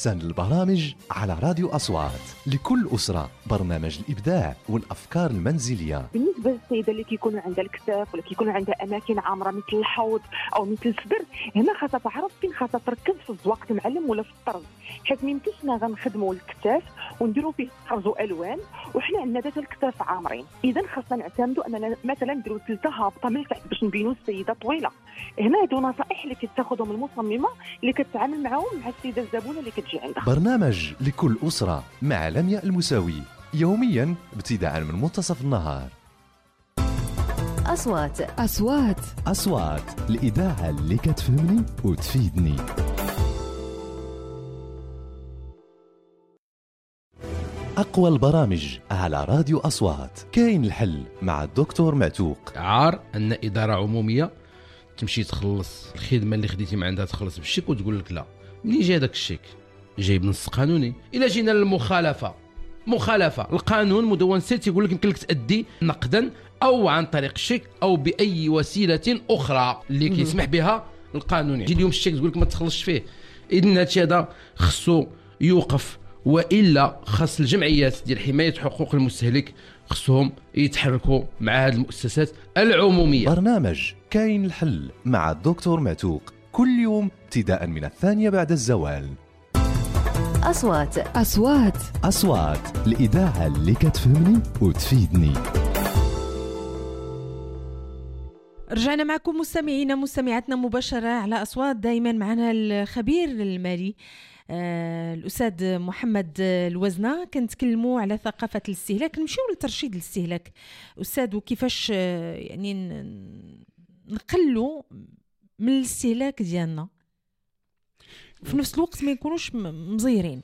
أحسن البرامج على راديو أصوات. لكل أسرة برنامج الإبداع والأفكار المنزلية. بالنسبة للسيدة اللي كيكون عندها الكتاف ولا كيكون عندها أماكن عامرة مثل الحوض أو مثل الصدر، هنا خاصها تعرف فين خاصها تركز في الزواق المعلم ولا في الطرز، حيت ما يمكنش غنخدموا الكتاف ونديروا فيه طرز والوان وحنا عندنا دابا الكتاف عامرين. اذا خاصنا نعتمدوا اننا مثلا نديروا ثلثه هابطه من التحت باش نبينوا السيده طويله. هنا هادو نصائح اللي كتاخذهم المصممه اللي كتعامل معاهم مع السيده الزبونه اللي كتجي عندها. برنامج لكل أسرة مع لمياء المساوي، يوميا ابتداء من منتصف النهار. أصوات أصوات أصوات الإذاعة اللي كتفهمني وتفيدني. أقوى البرامج على راديو أصوات. كاين الحل مع الدكتور معتوق. عار أن إدارة عمومية تمشي تخلص الخدمة اللي خديتي من عندها تخلص بالشيك وتقول لك لا. منين جا داك الشيك؟ جاي بنص قانوني. إلا جينا للمخالفة، مخالفة القانون مدون سيت يقول لك يمكن لك تأدي نقدا أو عن طريق الشيك أو بأي وسيلة أخرى اللي كيسمح بها القانون. يجي اليوم الشيك تقول لك ما تخلصش فيه. إذن هادشي هذا خصو يوقف، والا خاص الجمعيات ديال حمايه حقوق المستهلك خصهم يتحركوا مع هذه المؤسسات العموميه. برنامج كاين الحل مع الدكتور معتوق كل يوم ابتداء من الثانيه بعد الزوال. أصوات أصوات أصوات الإذاعة اللي كتفهمني وتفيدني. رجعنا معكم مستمعينا مستمعاتنا مباشرة على أصوات. دايما معنا الخبير المالي آه الأستاذ محمد الوزنة. كنتكلموا على ثقافة الاستهلاك، نمشيو لترشيد الاستهلاك أستاذ، وكيفاش آه يعني نقلوا من الاستهلاك ديالنا في نفس الوقت ما يكونوش مزيرين.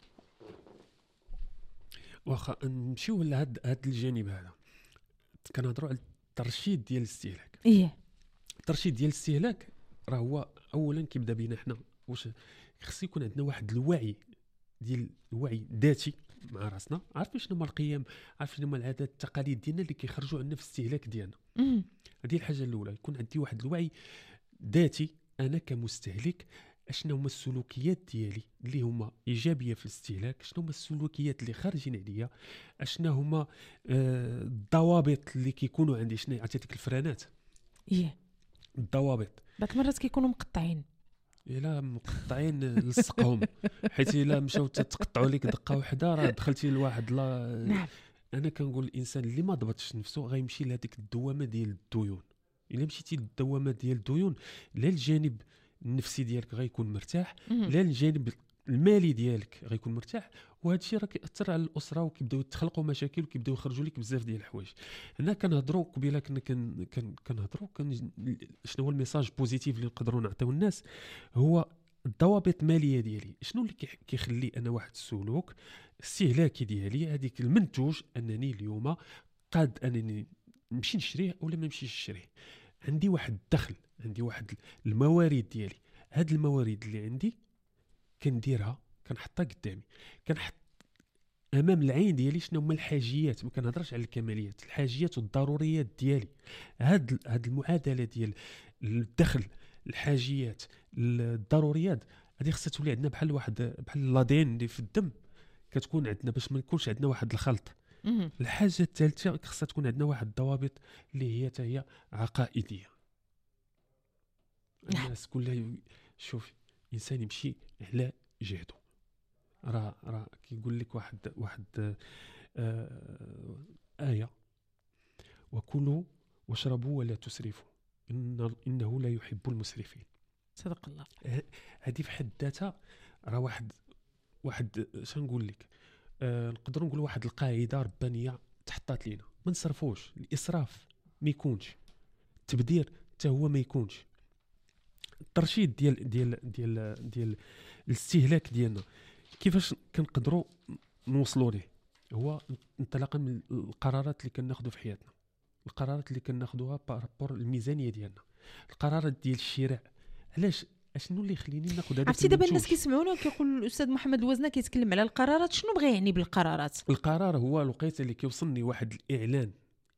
واخا نمشيو لهاد هاد الجانب هذا، كنهضروا على الترشيد ديال الاستهلاك. ايه الترشيد ديال الاستهلاك راه هو اولا كيبدا بينا حنا، واش خص يكون عندنا واحد الوعي ديال الوعي ذاتي مع راسنا، عارفين شنو هما القيم، عارفين شنو هما العادات التقاليد ديالنا اللي كيخرجوا عندنا في الاستهلاك ديالنا. هذه الحاجه الاولى، يكون عندي واحد الوعي ذاتي انا كمستهلك، اشنو هما السلوكيات ديالي اللي هما ايجابيه في الاستهلاك، شنو هما السلوكيات اللي خارجين عليا، اشنو هما آه الضوابط اللي كيكونوا عندي. شنو عطيتك الفرانات؟ ايه الضوابط بعض المرات كيكونوا مقطعين. الا مقطعين لصقهم، حيت الا مشاو تقطعوا لك دقه واحده راه دخلتي لواحد لا. نعم. انا كنقول الانسان اللي ما ضبطش نفسه غيمشي لهذيك الدوامه ديال الديون. الا مشيتي للدوامه ديال الديون، لا الجانب النفسي ديالك غيكون مرتاح، لا الجانب المالي ديالك غيكون مرتاح، وهذا الشيء راه كيأثر على الاسره وكيبداو يتخلقوا مشاكل وكيبداو يخرجوا لك بزاف ديال الحوايج. هنا كنهضروا قبيله كنا كن كنهضروا كن شنو هو الميساج بوزيتيف اللي نقدروا نعطيو الناس، هو الضوابط الماليه ديالي. شنو اللي كيخلي انا واحد السلوك استهلاكي ديالي هذيك المنتوج انني اليوم قاد انني نمشي نشريه ولا ما نمشيش نشريه. عندي واحد الدخل، عندي واحد الموارد ديالي، هاد الموارد اللي عندي كنديرها كنحطها قدامي، كنحط امام العين ديالي شنو هما الحاجيات. ما كنهضرش على الكماليات، الحاجيات والضروريات ديالي. هاد هاد المعادله ديال الدخل، الحاجيات، الضروريات، هذه خصها تولي عندنا بحال واحد بحال لادين اللي في الدم كتكون عندنا باش ما نكونش عندنا واحد الخلط. الحاجه الثالثه خصها تكون عندنا واحد الضوابط اللي هي هي عقائديه. الناس كلها شوف انسان يمشي على جهده، راه راه كيقول لك واحد واحد آه آية: وكلوا واشربوا ولا تسرفوا إن انه لا يحب المسرفين. صدق الله. هذه في حد ذاتها راه واحد واحد شنو نقول لك، آه نقدروا نقول واحد القاعده ربانيه تحطات لينا: ما نصرفوش، الاسراف ما يكونش، التبذير حتى هو ما يكونش. الترشيد ديال ديال ديال ديال الاستهلاك ديالنا كيفاش كنقدروا نوصلوا ليه؟ هو انطلاقا من القرارات اللي كناخذوا في حياتنا، القرارات اللي كناخذوها بارابور الميزانيه ديالنا، القرارات ديال الشراء. علاش اشنو اللي يخليني ناخذ هذا؟ عرفتي دابا الناس كيسمعونا وكيقول الاستاذ محمد الوزنه كيتكلم على القرارات، شنو بغى يعني بالقرارات؟ القرار هو الوقيته اللي كيوصلني واحد الاعلان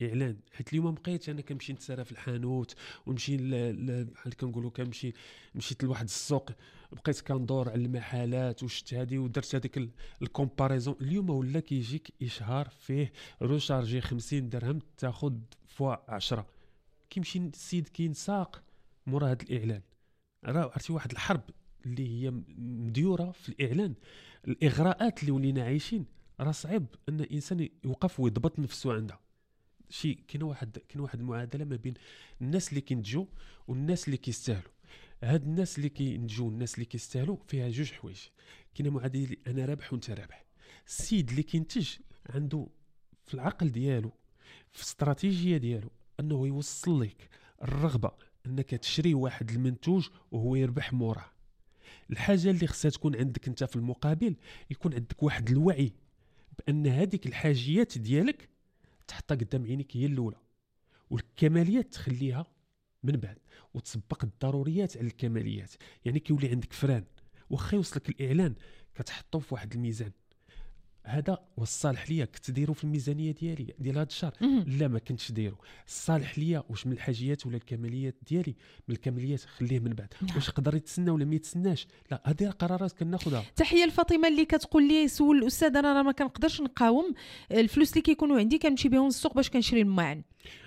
اعلان. حيت اليوم بقيت انا كنمشي نتسارى في الحانوت ونمشي بحال كنقولوا كنمشي مشيت لواحد السوق بقيت كندور على المحلات وشت هذه ودرت هذيك الكومباريزون. اليوم ولا كيجيك اشهار فيه روشارجي خمسين درهم تاخذ فوا عشرة، كيمشي السيد كينساق مورا هذا الاعلان. راه عرفتي واحد الحرب اللي هي مديوره في الاعلان. الاغراءات اللي ولينا عايشين راه صعيب ان الانسان يوقف ويضبط نفسه عندها. شي كاين واحد كاين واحد المعادله ما بين الناس اللي كينتجوا والناس اللي كيستاهلوا. هاد الناس اللي كينتجوا والناس اللي كيستاهلوا فيها جوج حوايج. كاينه معادله انا رابح وانت رابح. السيد اللي كينتج عنده في العقل ديالو في الاستراتيجيه ديالو انه يوصل لك الرغبه انك تشري واحد المنتوج وهو يربح موراه. الحاجه اللي خصها تكون عندك انت في المقابل يكون عندك واحد الوعي بان هذيك الحاجيات ديالك تحطها قدام عينيك هي الاولى، والكماليات تخليها من بعد، وتسبق الضروريات على الكماليات. يعني كيولي عندك فران واخا يوصلك الاعلان كتحطو في واحد الميزان. هذا والصالح ليا كنت ديرو في الميزانيه ديالي ديال هذا الشهر، لا ما كنتش ديرو. الصالح ليا واش من الحاجيات ولا الكماليات ديالي؟ من الكماليات خليه من بعد. نعم. واش يقدر يتسنى ولا ما يتسناش؟ لا، هذه قرارات كناخذها. تحيه لفاطمه اللي كتقول لي سول الاستاذ انا راه ما كنقدرش نقاوم الفلوس اللي كيكونوا عندي كنمشي بهم للسوق باش كنشري الماعن.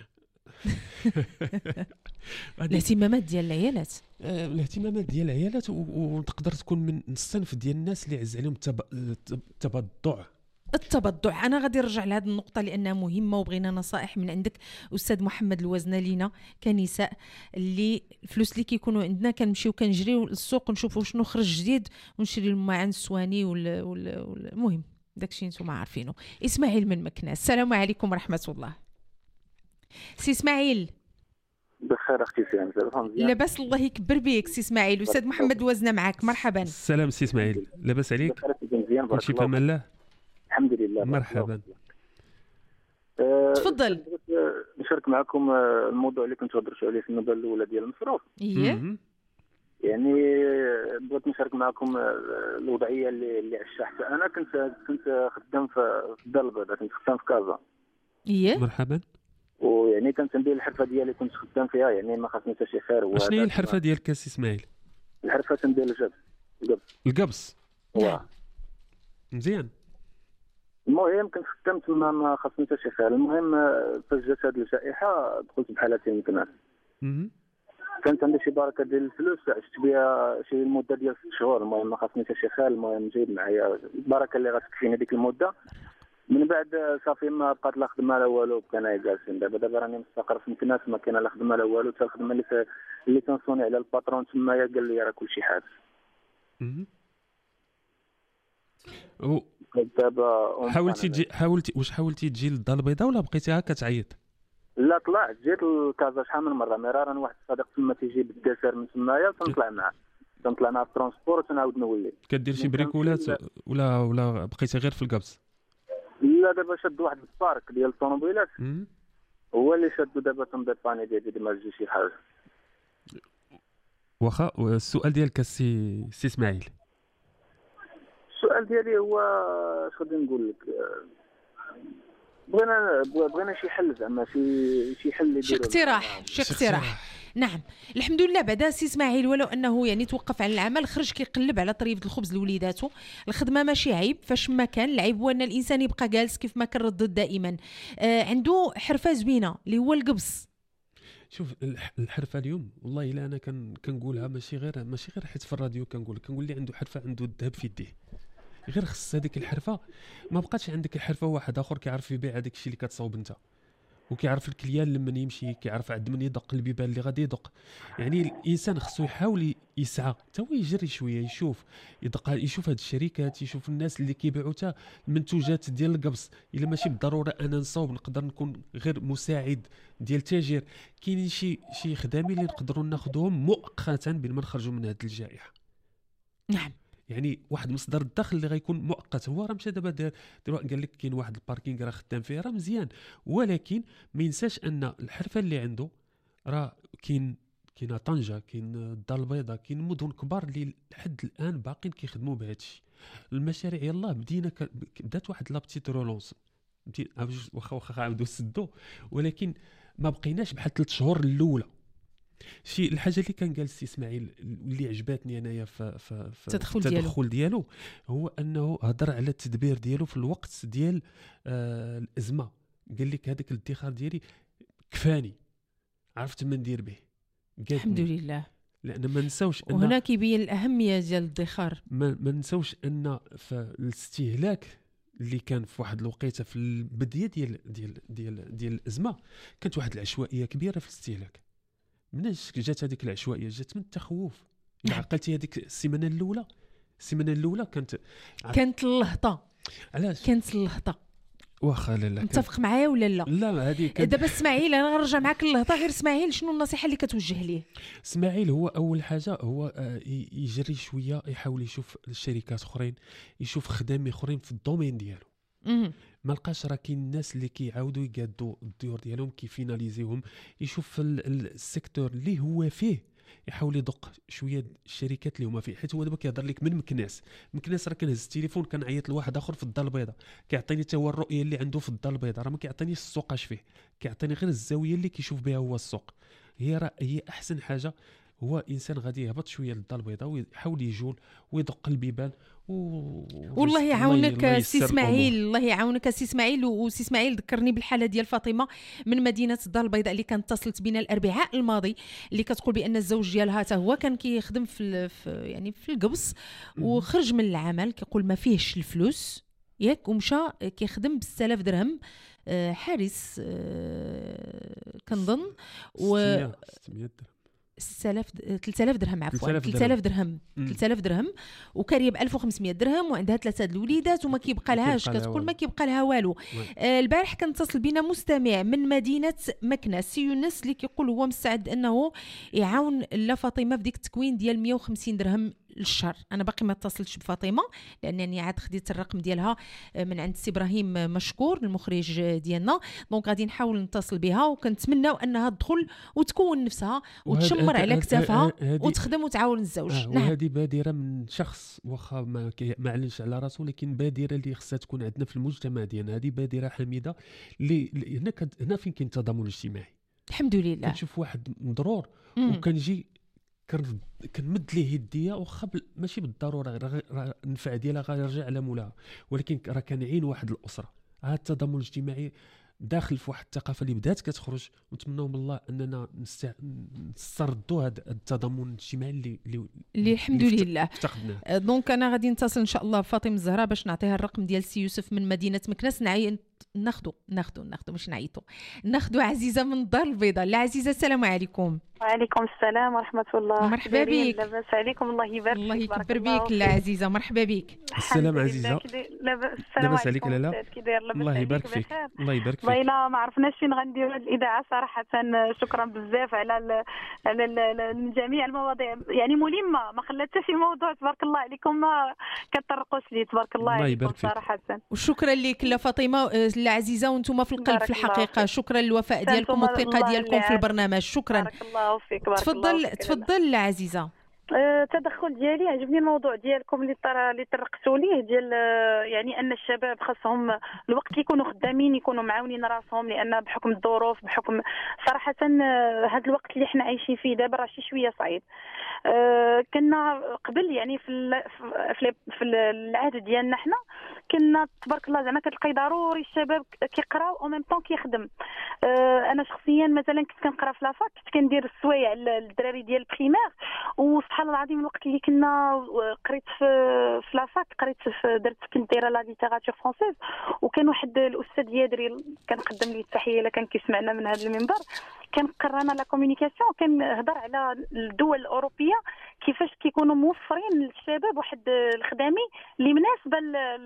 الاهتمامات ديال العيالات آه، الاهتمامات ديال العيالات وتقدر تكون من الصنف ديال الناس اللي عز عليهم التبضع. التبضع انا غادي نرجع لهذه النقطه لانها مهمه وبغينا نصائح من عندك استاذ محمد الوزنه لينا كنساء اللي الفلوس اللي كيكونوا عندنا كنمشيو كنجريو للسوق نشوفوا شنو خرج جديد ونشري الماعن السواني ولا المهم داكشي نتوما عارفينه. اسماعيل من مكناس، السلام عليكم ورحمه الله. سي اسماعيل بخير اختي سلام مزيان؟ لاباس الله يكبر بيك سي اسماعيل. استاذ محمد الوزنه معك، مرحبا. السلام سي اسماعيل، لاباس عليك؟ مزيان بارك الله. في الله الحمد لله. مرحبا. أه تفضل. نشارك معكم الموضوع اللي كنتو هضرتوا عليه في النوبه الاولى ديال المصروف. اييه يعني بغيت نشارك معكم الوضعيه اللي اللي عشتها حتى انا. كنت كنت خدام في الدار البيضاء، كنت خدام في كازا. اييه مرحبا. ويعني كانت عندي الحرفه ديالي كنت خدام فيها، يعني ما خاصني حتى شي خير. شنو هي الحرفه ديالك سي اسماعيل؟ الحرفه تندير الجبس القبص القبص واه مزيان. المهم كنت خدام تما ما خاصني حتى شي خير. المهم فاش جات هذه الجائحه دخلت بحالتين يمكن. كانت عندي شي بركه ديال الفلوس عشت بها شي مده ديال ست شهور. المهم ما خاصني حتى شي خير. المهم جايب معايا البركه اللي غتكفيني ديك المده. من بعد صافي ما بقات لا خدمه لا والو، بقينا جالسين. دابا دابا راني مستقر في مكناس، ما كاينه لا خدمه لا والو. حتى الخدمه اللي اللي كنصوني على الباترون تمايا قال لي راه كلشي حادث. و دابا حاولتي تجي حاولتي واش حاولتي تجي للدار البيضاء ولا بقيتيها كتعيط؟ لا طلعت جيت لكازا شحال من مره مرارا. واحد الصديق تما تيجي بالدسر من تمايا تنطلع معاه تنطلع معاه في الترونسبور وتنعاود نولي. كدير شي بريكولات ولا ولا بقيتي غير في القبص؟ لا دابا شاد واحد البارك ديال الطوموبيلات هو اللي شادو. دابا تنديباني ديالي ما تجي شي حاجه. واخا السؤال ديالك سي سي اسماعيل. السؤال ديالي هو اش غادي نقول لك، بغينا بغينا شي حل زعما شي شي حل اللي شي اقتراح شي اقتراح. نعم الحمد لله بعدا سي اسماعيل ولو انه يعني توقف عن العمل خرج كيقلب على طريفه الخبز لوليداتو. الخدمه ماشي عيب فاش ما كان، العيب هو ان الانسان يبقى جالس كيف ما كنردد دائما. آه عنده حرفه زوينه اللي هو القبص. شوف الحرفه اليوم والله الا انا كان كنقولها ماشي غير ماشي غير حيت في الراديو كنقول كنقول لي عنده حرفه عنده الذهب في يديه. غير خص هذيك الحرفه ما بقاتش عندك الحرفه واحد اخر كيعرف يبيع هذاك الشيء اللي كتصاوب انت، وكيعرف الكليان لما يمشي، كيعرف عند من يدق البيبان اللي غادي يدق. يعني الانسان خصو يحاول يسعى حتى هو يجري شويه، يشوف يدق يشوف هاد الشركات، يشوف الناس اللي كيبيعوا حتى المنتوجات ديال القبص. الا ماشي بالضروره انا نصاوب، نقدر نكون غير مساعد ديال التاجر. كاينين شي شي خدامين اللي نقدروا ناخذوهم مؤقتا بين ما نخرجوا من هذه الجائحه. نعم يعني واحد مصدر الدخل اللي غيكون مؤقت. هو راه مشى دابا دار قال لك كاين واحد الباركينغ راه خدام فيه راه مزيان، ولكن ما ينساش ان الحرفه اللي عنده راه كاين كاين طنجه، كاين الدار البيضاء، كاين مدن كبار اللي لحد الان باقيين كيخدموا بهذا الشيء. المشاريع يلاه بدينا ك... بدات واحد لا بتيت رولونس واخا واخا عاودوا سدوا، ولكن ما بقيناش بحال ثلاث شهور الاولى. شي الحاجه اللي كان قال السي اسماعيل اللي عجباتني انايا في في التدخل ديالو. ديالو هو انه هضر على التدبير ديالو في الوقت ديال آه الازمه. قال لك هذاك الادخار ديالي كفاني، عرفت ما ندير به. الحمد لله. لان ما نساوش ان وهنا كيبين الاهميه ديال الادخار. ما, ما نساوش ان في الاستهلاك اللي كان في واحد الوقيته في البدايه ديال ديال ديال ديال الازمه كانت واحد العشوائيه كبيره في الاستهلاك. مناش جات هذيك العشوائيه؟ جات من التخوف. اذا عقلتي هذيك السيمانه الاولى السيمانه الاولى كانت كانت اللهطه. علاش كانت اللهطه؟ واخا لا لا متفق معايا ولا لا؟ لا هذه كانت دابا اسماعيل انا غنرجع معاك اللهطه. غير اسماعيل شنو النصيحه اللي كتوجه ليه؟ اسماعيل هو اول حاجه هو يجري شويه، يحاول يشوف الشركات اخرين، يشوف خدام اخرين في الدومين ديالو. ما لقاش راه كاين الناس اللي كيعاودوا يقادوا الديور ديالهم كيفيناليزيوهم. يشوف السيكتور اللي هو فيه، يحاول يدق شويه الشركات اللي هما فيه. حيت هو دابا كيهضر لك من مكناس مكناس راه كنهز التليفون كنعيط لواحد اخر في الدار البيضاء كيعطيني حتى هو الرؤيه اللي عنده في الدار البيضاء، راه ما كيعطينيش السوق اش فيه، كيعطيني غير الزاويه اللي كيشوف بها هو السوق. هي راه هي احسن حاجه. هو انسان غادي يهبط شويه للدار البيضاء ويحاول يجول ويدق البيبان و... والله يعاونك سي اسماعيل. الله يعاونك سي اسماعيل. وسي اسماعيل ذكرني بالحاله ديال فاطمه من مدينه الدار البيضاء اللي كانت اتصلت بنا الاربعاء الماضي، اللي كتقول بان الزوج ديالها حتى هو كان كيخدم في, في يعني في القبص وخرج من العمل، كيقول ما فيهش الفلوس ياك، ومشى كيخدم ب ستة آلاف درهم حارس كنظن و ستمية درهم ثلاثة آلاف درهم عفوا ثلاثة آلاف درهم ثلاثة آلاف درهم وكاريه ب ألف وخمسمية درهم وعندها ثلاثه د الوليدات وما كيبقى لهاش. كتقول ما كيبقى لها والو. آه البارح كان اتصل بنا مستمع من مدينه مكناس سي يونس اللي كيقول هو مستعد انه يعاون لا فاطمه في ديك التكوين ديال مية وخمسين درهم للشهر. انا باقي ما اتصلتش بفاطمه لانني عاد خديت الرقم ديالها من عند سي ابراهيم مشكور المخرج ديالنا، دونك غادي نحاول نتصل بها وكنتمناو انها تدخل وتكون نفسها وتشمر على كتافها وتخدم وتعاون الزوج. آه نعم. وهذه بادره من شخص واخا ما ما علنش على راسه، لكن بادره اللي خصها تكون عندنا في المجتمع ديالنا. هذه بادره حميده اللي هنا هنا فين كاين التضامن الاجتماعي. الحمد لله. كنشوف واحد مضرور وكنجي كنمد ليه يديه واخا ماشي بالضروره راه النفع ديالها غيرجع على مولاها، ولكن راه كنعين واحد الاسره. هذا التضامن الاجتماعي داخل في واحد الثقافه اللي بدات كتخرج، ونتمنوا من الله اننا نستع... نستردوا هذا التضامن الاجتماعي اللي اللي, اللي الحمد اللي لله افتقدناه. دونك انا غادي نتصل ان شاء الله بفاطمه الزهراء باش نعطيها الرقم ديال سي يوسف من مدينه مكناس. نعي ناخذوا ناخذوا ناخذوا مش نعيطوا ناخذوا عزيزه من الدار البيضاء. لا عزيزه السلام عليكم. وعليكم السلام ورحمه الله. مرحبا بك. لاباس عليكم؟ الله يبارك الله يكبر بك. لا عزيزه مرحبا بك. السلام عزيزه. لاباس عليك لالا؟ الله يبارك فيك. الله يبارك فيك. والله ما عرفناش فين غنديروا هذه الاذاعه صراحه. شكرا بزاف على جميع المواضيع، يعني ملمه ما خلات حتى شي موضوع. تبارك الله عليكم ما كتطرقوش ليه. تبارك الله عليكم صراحه. وشكرا لك لا فاطمه لا عزيزه، وانتم في القلب في الحقيقه. شكرا للوفاء ديالكم والثقه ديالكم في البرنامج. شكرا. بارك الله فيك. بارك تفضل الله فيك. تفضل لا عزيزه. التدخل ديالي عجبني الموضوع ديالكم اللي طرا اللي طرقتوا ليه ديال يعني ان الشباب خاصهم الوقت اللي يكونوا خدامين يكونوا معاونين راسهم، لان بحكم الظروف بحكم صراحه هذا الوقت اللي حنا عايشين فيه دابا راه شي شويه صعيب. أه كنا قبل يعني في في, في العهد ديالنا حنا كنا تبارك الله زعما كتلقاي ضروري الشباب كيقراو او ميم طون كيخدم. أه انا شخصيا مثلا كنت كنقرا في لافاك، كنت كندير السوايع للدراري ديال البريمير، وسبحان الله العظيم الوقت اللي كنا قريت في في لافاك قريت في درت كنت دايره لا ليتيراتور فرونسيز، وكان واحد الاستاذ يدري كنقدم ليه التحيه الا كان كيسمعنا من هذا المنبر، كان قرانا لا كومونيكاسيون، كان هضر على الدول الاوروبيه كيفاش كيكونوا موفرين للشباب واحد الخدامي اللي مناسبه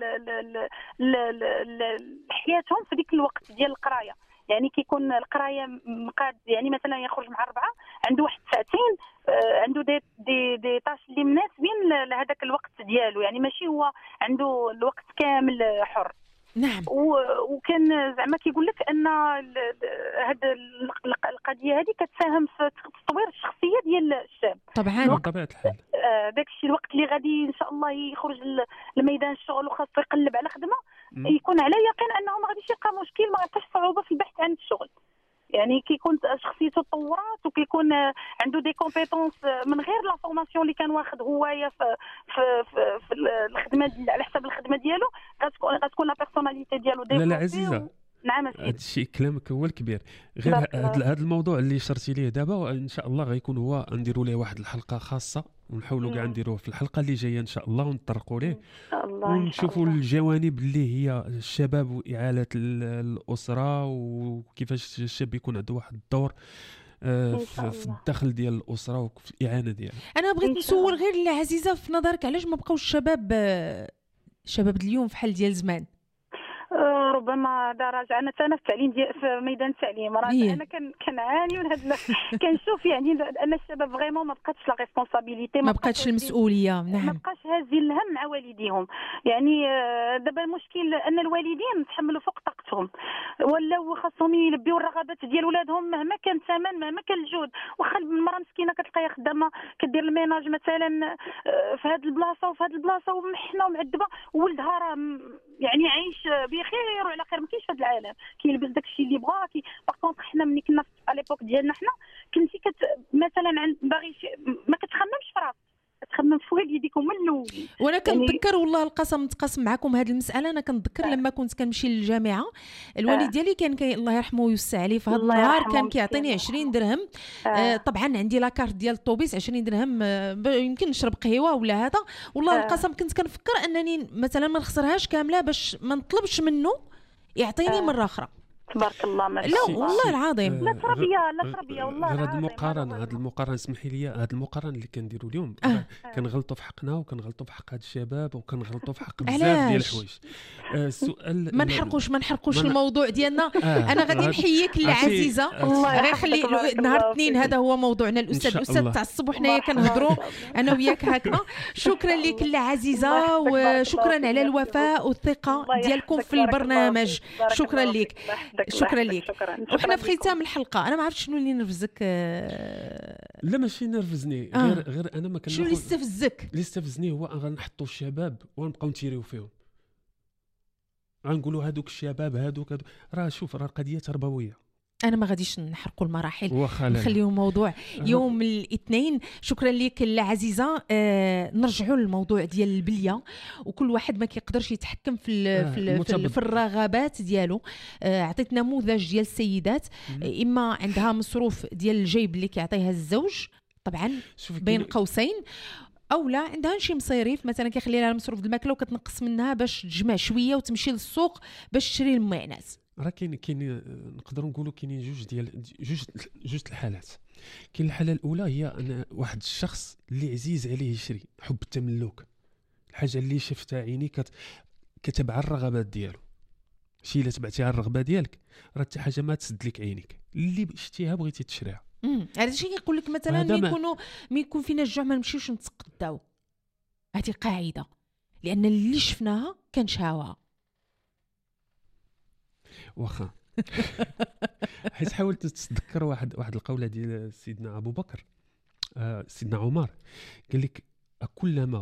لحياتهم في ديك الوقت ديال القرايه. يعني كيكون القرايه مقاد يعني مثلا يخرج مع اربعه عنده واحد ساعتين عنده دي دي دي طاش اللي مناسبين لهذاك الوقت ديالو، يعني ماشي هو عنده الوقت كامل حر. نعم. وكان زعما كيقول لك ان هذه القضيه هذه كتساهم في تطوير الشخصيه ديال الشاب. طبعا بطبيعه الحال. داك الشيء الوقت اللي غادي ان شاء الله يخرج لميدان الشغل وخاصو يقلب على خدمه، يكون على يقين انه ما غاديش يلقى مشكل، ما يلقاش صعوبه في البحث عن الشغل. يعني كيكون شخصيته تطورات وكيكون عنده دي كومبيتونس من غير لا فورماسيون اللي كان واخد هوايه في في في, في الخدمه على حساب الخدمه ديالو، غتكون غتكون لا بيرسوناليتي ديالو لا لا عزيزه و... نعم هذا الشيء كلامك هو الكبير. غير هذا الموضوع اللي شرتي ليه دابا ان شاء الله غيكون هو نديروا ليه واحد الحلقه خاصه ونحاولوا كاع نديروه في الحلقه اللي جايه ان شاء الله ونطرقوا ليه ونشوفوا الجوانب اللي هي الشباب واعاله الاسره وكيفاش الشاب يكون عنده واحد الدور في الدخل ديال الاسره وفي الاعانه ديالها. انا بغيت نسول غير العزيزه في نظرك علاش ما بقاوش الشباب الشباب اليوم في حال ديال زمان؟ ربما دا راجعنا انا في التعليم ديال في ميدان التعليم راه انا كان كنعاني من هذا كنشوف يعني ان الشباب فريمون ما بقاتش لا ريسبونسابيلتي، ما بقاتش المسؤوليه. نعم ما بقاش هازين الهم مع والديهم. يعني دابا المشكل ان الوالدين تحملوا فوق طاقتهم ولاو خاصهم يلبيو الرغبات ديال ولادهم مهما كان الثمن مهما كان الجهد. واخا المراه مسكينه كتلقاها خدامه كدير الميناج مثلا في هذه البلاصه وفي هذه البلاصه ومحنه ومعذبه وولدها راه يعني عايش بخير وعلى خير. ما كاينش في هذا العالم كيلبس داكشي اللي بغا. كي باغ حنا ملي كنا في اليبوك ديالنا حنا كنتي كت مثلا عند باغي ما كتخممش في راسك، كتخمم في والديك هما الاول. وانا كنتذكر يعني والله القسم نتقاسم معكم هذه المساله. انا كنتذكر آه. لما كنت كنمشي للجامعه الوالد آه. ديالي كان كي الله يرحمه ويوسع عليه في هذا النهار كان كيعطيني عشرين درهم. آه. آه طبعا عندي لاكارت ديال الطوبيس عشرين درهم آه يمكن نشرب قهوه ولا هذا. والله آه. القسم كنت كنفكر انني مثلا ما نخسرهاش كامله باش ما نطلبش منه يعطيني آه. مره اخرى. تبارك الله ما شاء الله. لا والله العظيم لا تربيه لا تربيه والله العظيم. هذا المقارنه هذا المقارنه اسمحي لي هذا المقارنه اللي كنديروا اليوم آه. كنغلطوا في حقنا وكنغلطوا في حق هاد الشباب وكنغلطوا في حق بزاف ديال الحوايج. السؤال ما نحرقوش ما نحرقوش الموضوع ديالنا. آه. انا غادي نحييك العزيزه غير خلي نهار الاثنين هذا هو موضوعنا. الاستاذ الاستاذ تاع الصبح حنايا كنهضروا انا وياك هكذا. شكرا لك العزيزه وشكرا على الوفاء والثقه ديالكم في البرنامج. شكرا لك شكرا لك. وحنا في ختام الحلقه انا ما عرفتش شنو اللي نرفزك. لا ماشي نرفزني آه. غير غير انا ما كناخذ. شنو اللي استفزك؟ اللي استفزني هو غنحطوا الشباب ونبقاو نتيريو فيهم، غنقولوا هذوك الشباب هذوك راه شوف راه القضيه تربويه. انا ما غاديش نحرقوا المراحل نخليهم موضوع يوم الاثنين. شكرا لك العزيزه. آه نرجعوا للموضوع ديال البليه وكل واحد ما كيقدرش يتحكم في آه في, في, في الرغبات ديالو. آه عطيت نموذج ديال السيدات آه اما عندها مصروف ديال الجيب اللي كيعطيها الزوج طبعا بين قوسين، او لا عندها شي مصيريف مثلا كيخلي لها المصروف ديال الماكله وكتنقص منها باش تجمع شويه وتمشي للسوق باش تشري المعناس. راه كاين كاين نقدروا نقولوا كاينين جوج ديال جوج جوج الحالات. كاين الحاله الاولى هي ان واحد الشخص اللي عزيز عليه يشري، حب التملك، الحاجه اللي شفتها عيني كت... كتبع الرغبات ديالو. شي الا تبعتيها الرغبه ديالك راه حتى حاجه ما تسد لك عينيك، اللي شتيها بغيتي تشريها. امم هذا الشيء يقول لك مثلا ملي يكونوا ملي يكون فينا الجوع ما نمشيوش نتقداو. هذه قاعده لان اللي شفناها كنشهاوها. واخا حيت حاولت تتذكر واحد واحد القوله ديال سيدنا ابو بكر آه سيدنا عمر قال لك كلما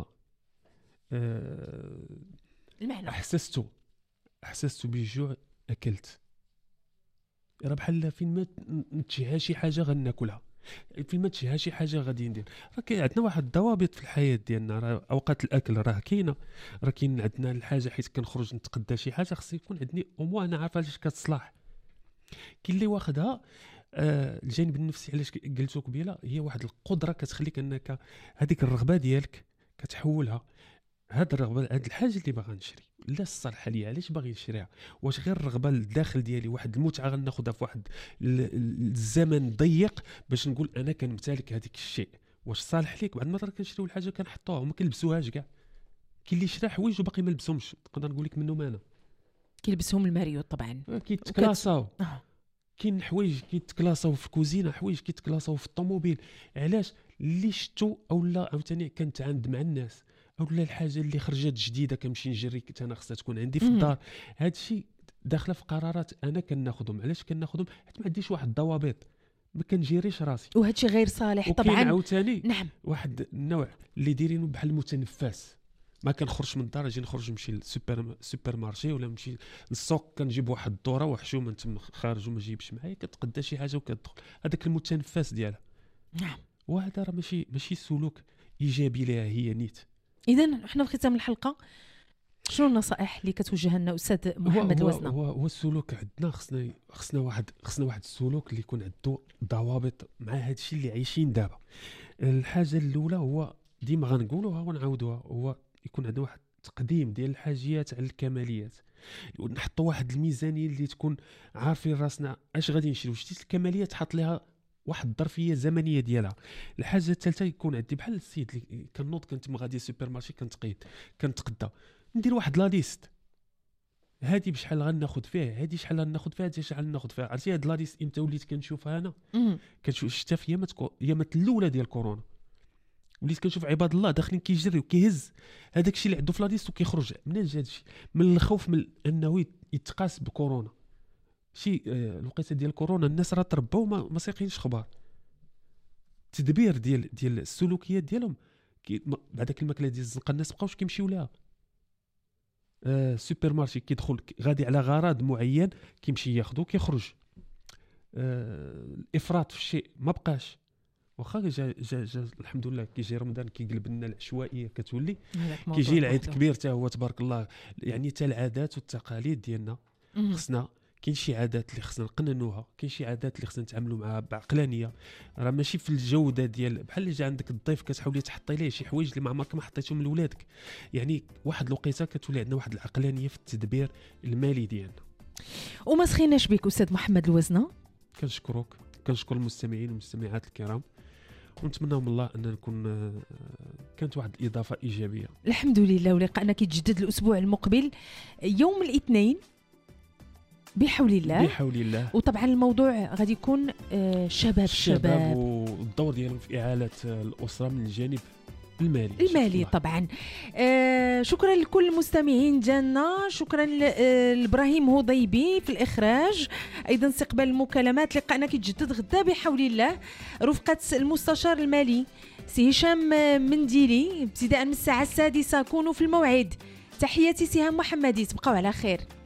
آه المعنى احسست احسست بالجوع اكلت. راه بحال فين ما نتشهى شي حاجه غناكلها، فين ما تشهى شي حاجه غادي ندير. راه كاين عندنا واحد الضوابط في الحياه ديالنا. راه اوقات الاكل راه كاينه، راه كاين عندنا الحاجه حيت كنخرج نتقدى شي حاجه خص يكون عندي امو انا عارفه علاش كتصلاح. كاين اللي واخدها آه الجانب النفسي علاش قلتو قبيله هي واحد القدره كتخليك انك هذيك الرغبه ديالك كتحولها. هاد الرغبه هاد الحاجه اللي باغا نشري لا الصالحه ليا علاش باغي نشريها، واش غير الرغبه الداخل ديالي واحد المتعه غناخذها في واحد الزمن ضيق باش نقول انا كنمتلك هذيك الشيء، واش صالح ليك؟ بعد ما راه كنشريو الحاجه كنحطوها وما كنلبسوهاش كاع. كاين اللي شرا حوايج وباقي ما لبسهمش، نقدر نقول لك منهم انا كيلبسهم الماريو طبعا كيتكلاصاو. وكت... آه. كاين حوايج كيتكلاصاو في الكوزينه، حوايج كيتكلاصاو في الطوموبيل. علاش؟ اللي شفتو او لا عاوتاني كنتعاند مع الناس اولا الحاجه اللي خرجت جديده كنمشي نجري انا خصها تكون عندي في الدار. هذا الشيء داخله في قرارات انا كناخذهم. علاش كناخذهم؟ حيت ما عنديش واحد الضوابط، ما كنجيريش راسي، وهذا الشيء غير صالح طبعا. عاوتاني نعم واحد النوع اللي دايرينه بحال المتنفس. ما كنخرج من الدار اجي نخرج نمشي للسوبر سوبر مارشي ولا نمشي للسوق كنجيب واحد الدوره وحشومه تم خارج وما جيبش معايا كتقدا شي حاجه وكتدخل هذاك المتنفس ديالها. نعم. وهذا راه ماشي ماشي سلوك ايجابي لها هي نيت. اذا حنا في ختام الحلقه شنو النصائح اللي كتوجه لنا استاذ محمد هو الوزنه؟ هو, هو السلوك عندنا خصنا خصنا واحد خصنا واحد السلوك اللي يكون عنده ضوابط مع هذا الشيء اللي عايشين دابا. الحاجه الاولى هو ديما غنقولوها ونعاودوها، هو يكون عندنا واحد التقديم ديال الحاجيات على الكماليات، نحطوا واحد الميزانيه اللي تكون عارفين راسنا اش غادي نشريو. شتي الكماليات حط لها واحد الظرفيه زمنيه ديالها. الحاجه الثالثه يكون عندي بحال السيد اللي كنوض كنت غادي سوبر مارشي كنتقيد كنتقدا ندير واحد لا ليست، هادي بشحال غناخذ فيه، هادي شحال غناخذ فيها، هادي شحال غناخذ فيها. عرفتي هاد لا ليست امتى وليت كنشوفها انا؟ كنشوف شتا في يامات يامات الاولى ديال كورونا وليت كنشوف عباد الله داخلين كيجريو كيهز هذاك الشيء اللي عنده في لا ليست وكيخرج. منين جا هادشي؟ من الخوف من انه يتقاس بكورونا. شي آه الوقيته ديال كورونا الناس راه ترباو ما, ما سايقينش خبار. التدبير ديال ديال السلوكيات ديالهم بعداك الماكله ديال الزنقه الناس بقاوش كيمشيو لها. آه سوبر مارشي كيدخل غادي على غرض معين كيمشي ياخذو كيخرج. آه الافراط في الشيء ما بقاش. واخا جا, جا, جا الحمد لله كيجي رمضان كيقلب لنا العشوائيه كتولي كيجي العيد كبير حتى هو تبارك الله. يعني حتى العادات والتقاليد ديالنا خصنا كاين شي عادات اللي خصنا نقننوها، كاين شي عادات اللي خصنا نتعاملوا معها بعقلانيه. راه ماشي في الجوده ديال بحال اللي جا عندك الضيف كتحاولي تحطي ليه شي حوايج اللي ما عمرك ما حطيتهم لولادك. يعني واحد الوقيته كتولي عندنا واحد العقلانيه في التدبير المالي ديالنا. وما سخيناش بك استاذ محمد الوزنه. كنشكرك كنشكر المستمعين والمستمعات الكرام ونتمنى من الله ان نكون كانت واحد الاضافه ايجابيه. الحمد لله. ولقاءنا كيتجدد الاسبوع المقبل يوم الاثنين بحول الله بحول الله. وطبعا الموضوع غادي يكون شباب الشباب الشباب والدور ديالهم في اعاله الاسره من الجانب المالي المالي طبعا. آه شكرا لكل المستمعين ديالنا، شكرا لابراهيم هضيبي في الاخراج، ايضا استقبال المكالمات. لقاءنا كيتجدد غدا بحول الله رفقه المستشار المالي سي هشام منديلي ابتداء من الساعه السادسه. كونوا في الموعد. تحياتي سهام محمدي، تبقوا على خير.